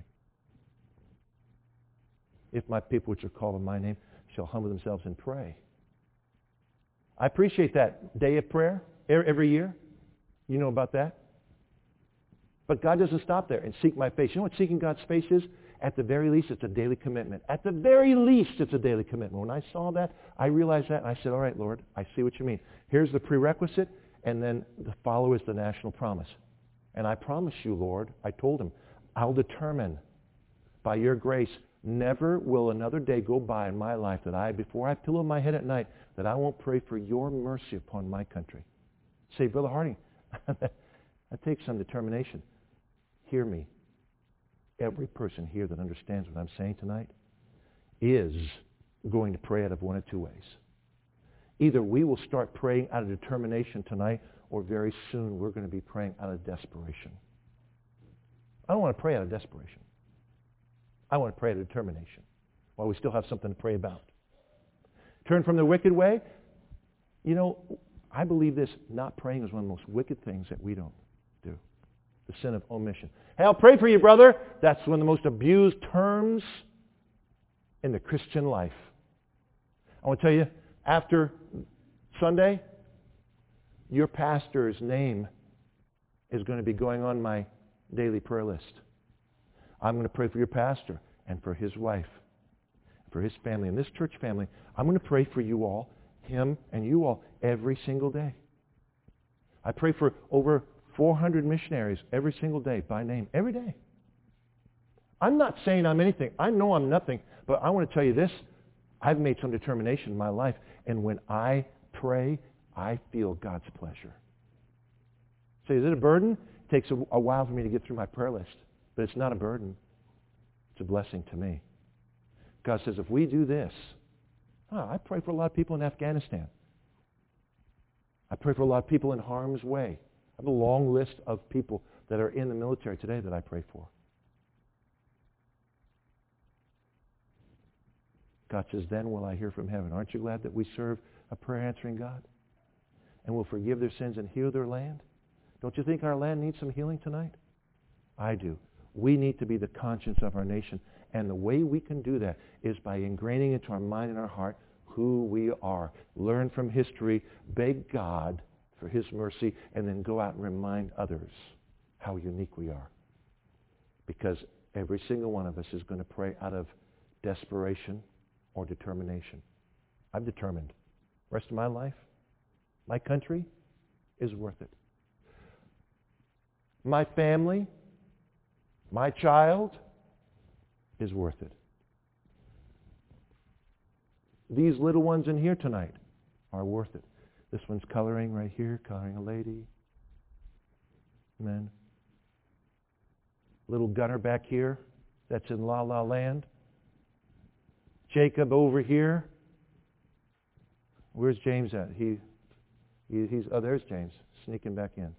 Speaker 1: If my people, which are called by my name, shall humble themselves and pray. I appreciate that day of prayer every year. You know about that? But God doesn't stop there and seek my face. You know what seeking God's face is? At the very least, it's a daily commitment. At the very least, it's a daily commitment. When I saw that, I realized that, and I said, all right, Lord, I see what you mean. Here's the prerequisite, and then the follow is the national promise. And I promise you, Lord, I told him, I'll determine by your grace, never will another day go by in my life that before I pillow my head at night, that I won't pray for your mercy upon my country. Say, Brother Harding, that takes some determination. Hear me. Every person here that understands what I'm saying tonight is going to pray out of one of two ways. Either we will start praying out of determination tonight, or very soon we're going to be praying out of desperation. I don't want to pray out of desperation. I want to pray out of determination while we still have something to pray about. Turn from the wicked way. You know, I believe this, not praying is one of the most wicked things that we don't do. The sin of omission. Hey, I'll pray for you, brother. That's one of the most abused terms in the Christian life. I want to tell you, after Sunday, your pastor's name is going to be going on my daily prayer list. I'm going to pray for your pastor and for his wife, for his family, and this church family. I'm going to pray for you all, him and you all, every single day. I pray for over 400 missionaries every single day by name, every day. I'm not saying I'm anything. I know I'm nothing, but I want to tell you this. I've made some determination in my life, and when I pray, I feel God's pleasure. So is it a burden? It takes a while for me to get through my prayer list, but it's not a burden. It's a blessing to me. God says, if we do this, I pray for a lot of people in Afghanistan. I pray for a lot of people in harm's way. I have a long list of people that are in the military today that I pray for. God says, then will I hear from heaven. Aren't you glad that we serve a prayer-answering God? And will forgive their sins and heal their land? Don't you think our land needs some healing tonight? I do. We need to be the conscience of our nation. And the way we can do that is by ingraining into our mind and our heart who we are. Learn from history, beg God for His mercy, and then go out and remind others how unique we are. Because every single one of us is going to pray out of desperation or determination. I'm determined. The rest of my life, my country is worth it. My family, my child is worth it. These little ones in here tonight are worth it. This one's coloring right here, coloring a lady. Amen. Little Gunner back here, that's in La La Land. Jacob over here. Where's James at? He's there's James, sneaking back in.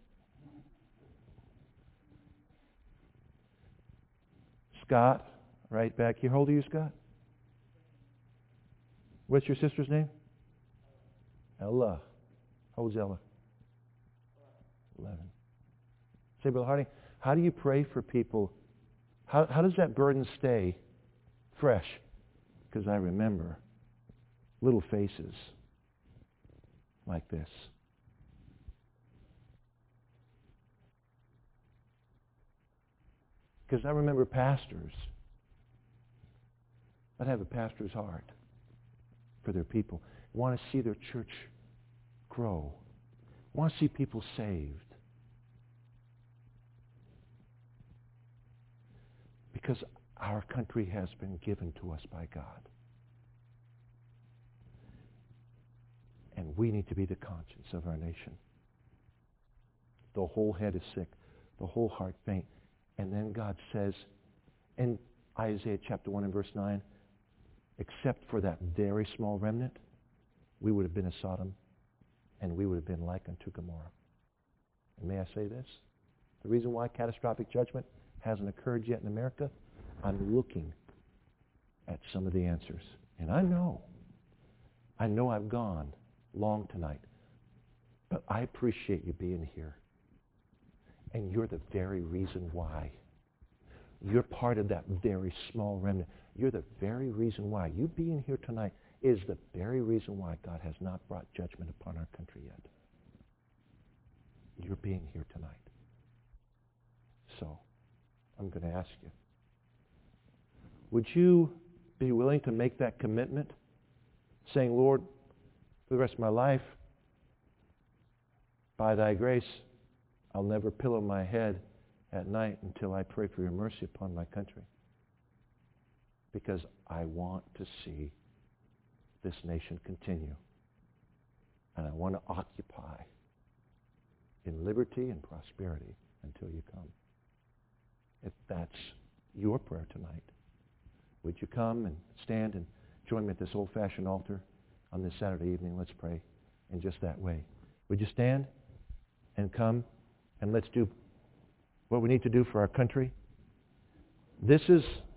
Speaker 1: Scott, right back here. How old are you, Scott? What's your sister's name? Ella. How old's Ella? 11. Say, Brother Harding, how do you pray for people? How does that burden stay fresh? Because I remember little faces like this. Because I remember pastors that have a pastor's heart for their people. Want to see their church grow. Want to see people saved. Because our country has been given to us by God. And we need to be the conscience of our nation. The whole head is sick. The whole heart faint. And then God says in Isaiah chapter 1 and verse 9, except for that very small remnant, we would have been as Sodom, and we would have been like unto Gomorrah. And may I say this? The reason why catastrophic judgment hasn't occurred yet in America, I'm looking at some of the answers. And I know I've gone long tonight, but I appreciate you being here. And you're the very reason why. You're part of that very small remnant. You're the very reason why. You being here tonight is the very reason why God has not brought judgment upon our country yet. You're being here tonight. So, I'm going to ask you, would you be willing to make that commitment, saying, Lord, for the rest of my life, by thy grace, I'll never pillow my head at night until I pray for your mercy upon my country. Because I want to see this nation continue. And I want to occupy in liberty and prosperity until you come. If that's your prayer tonight, would you come and stand and join me at this old-fashioned altar on this Saturday evening? Let's pray in just that way. Would you stand and come and let's do what we need to do for our country? This is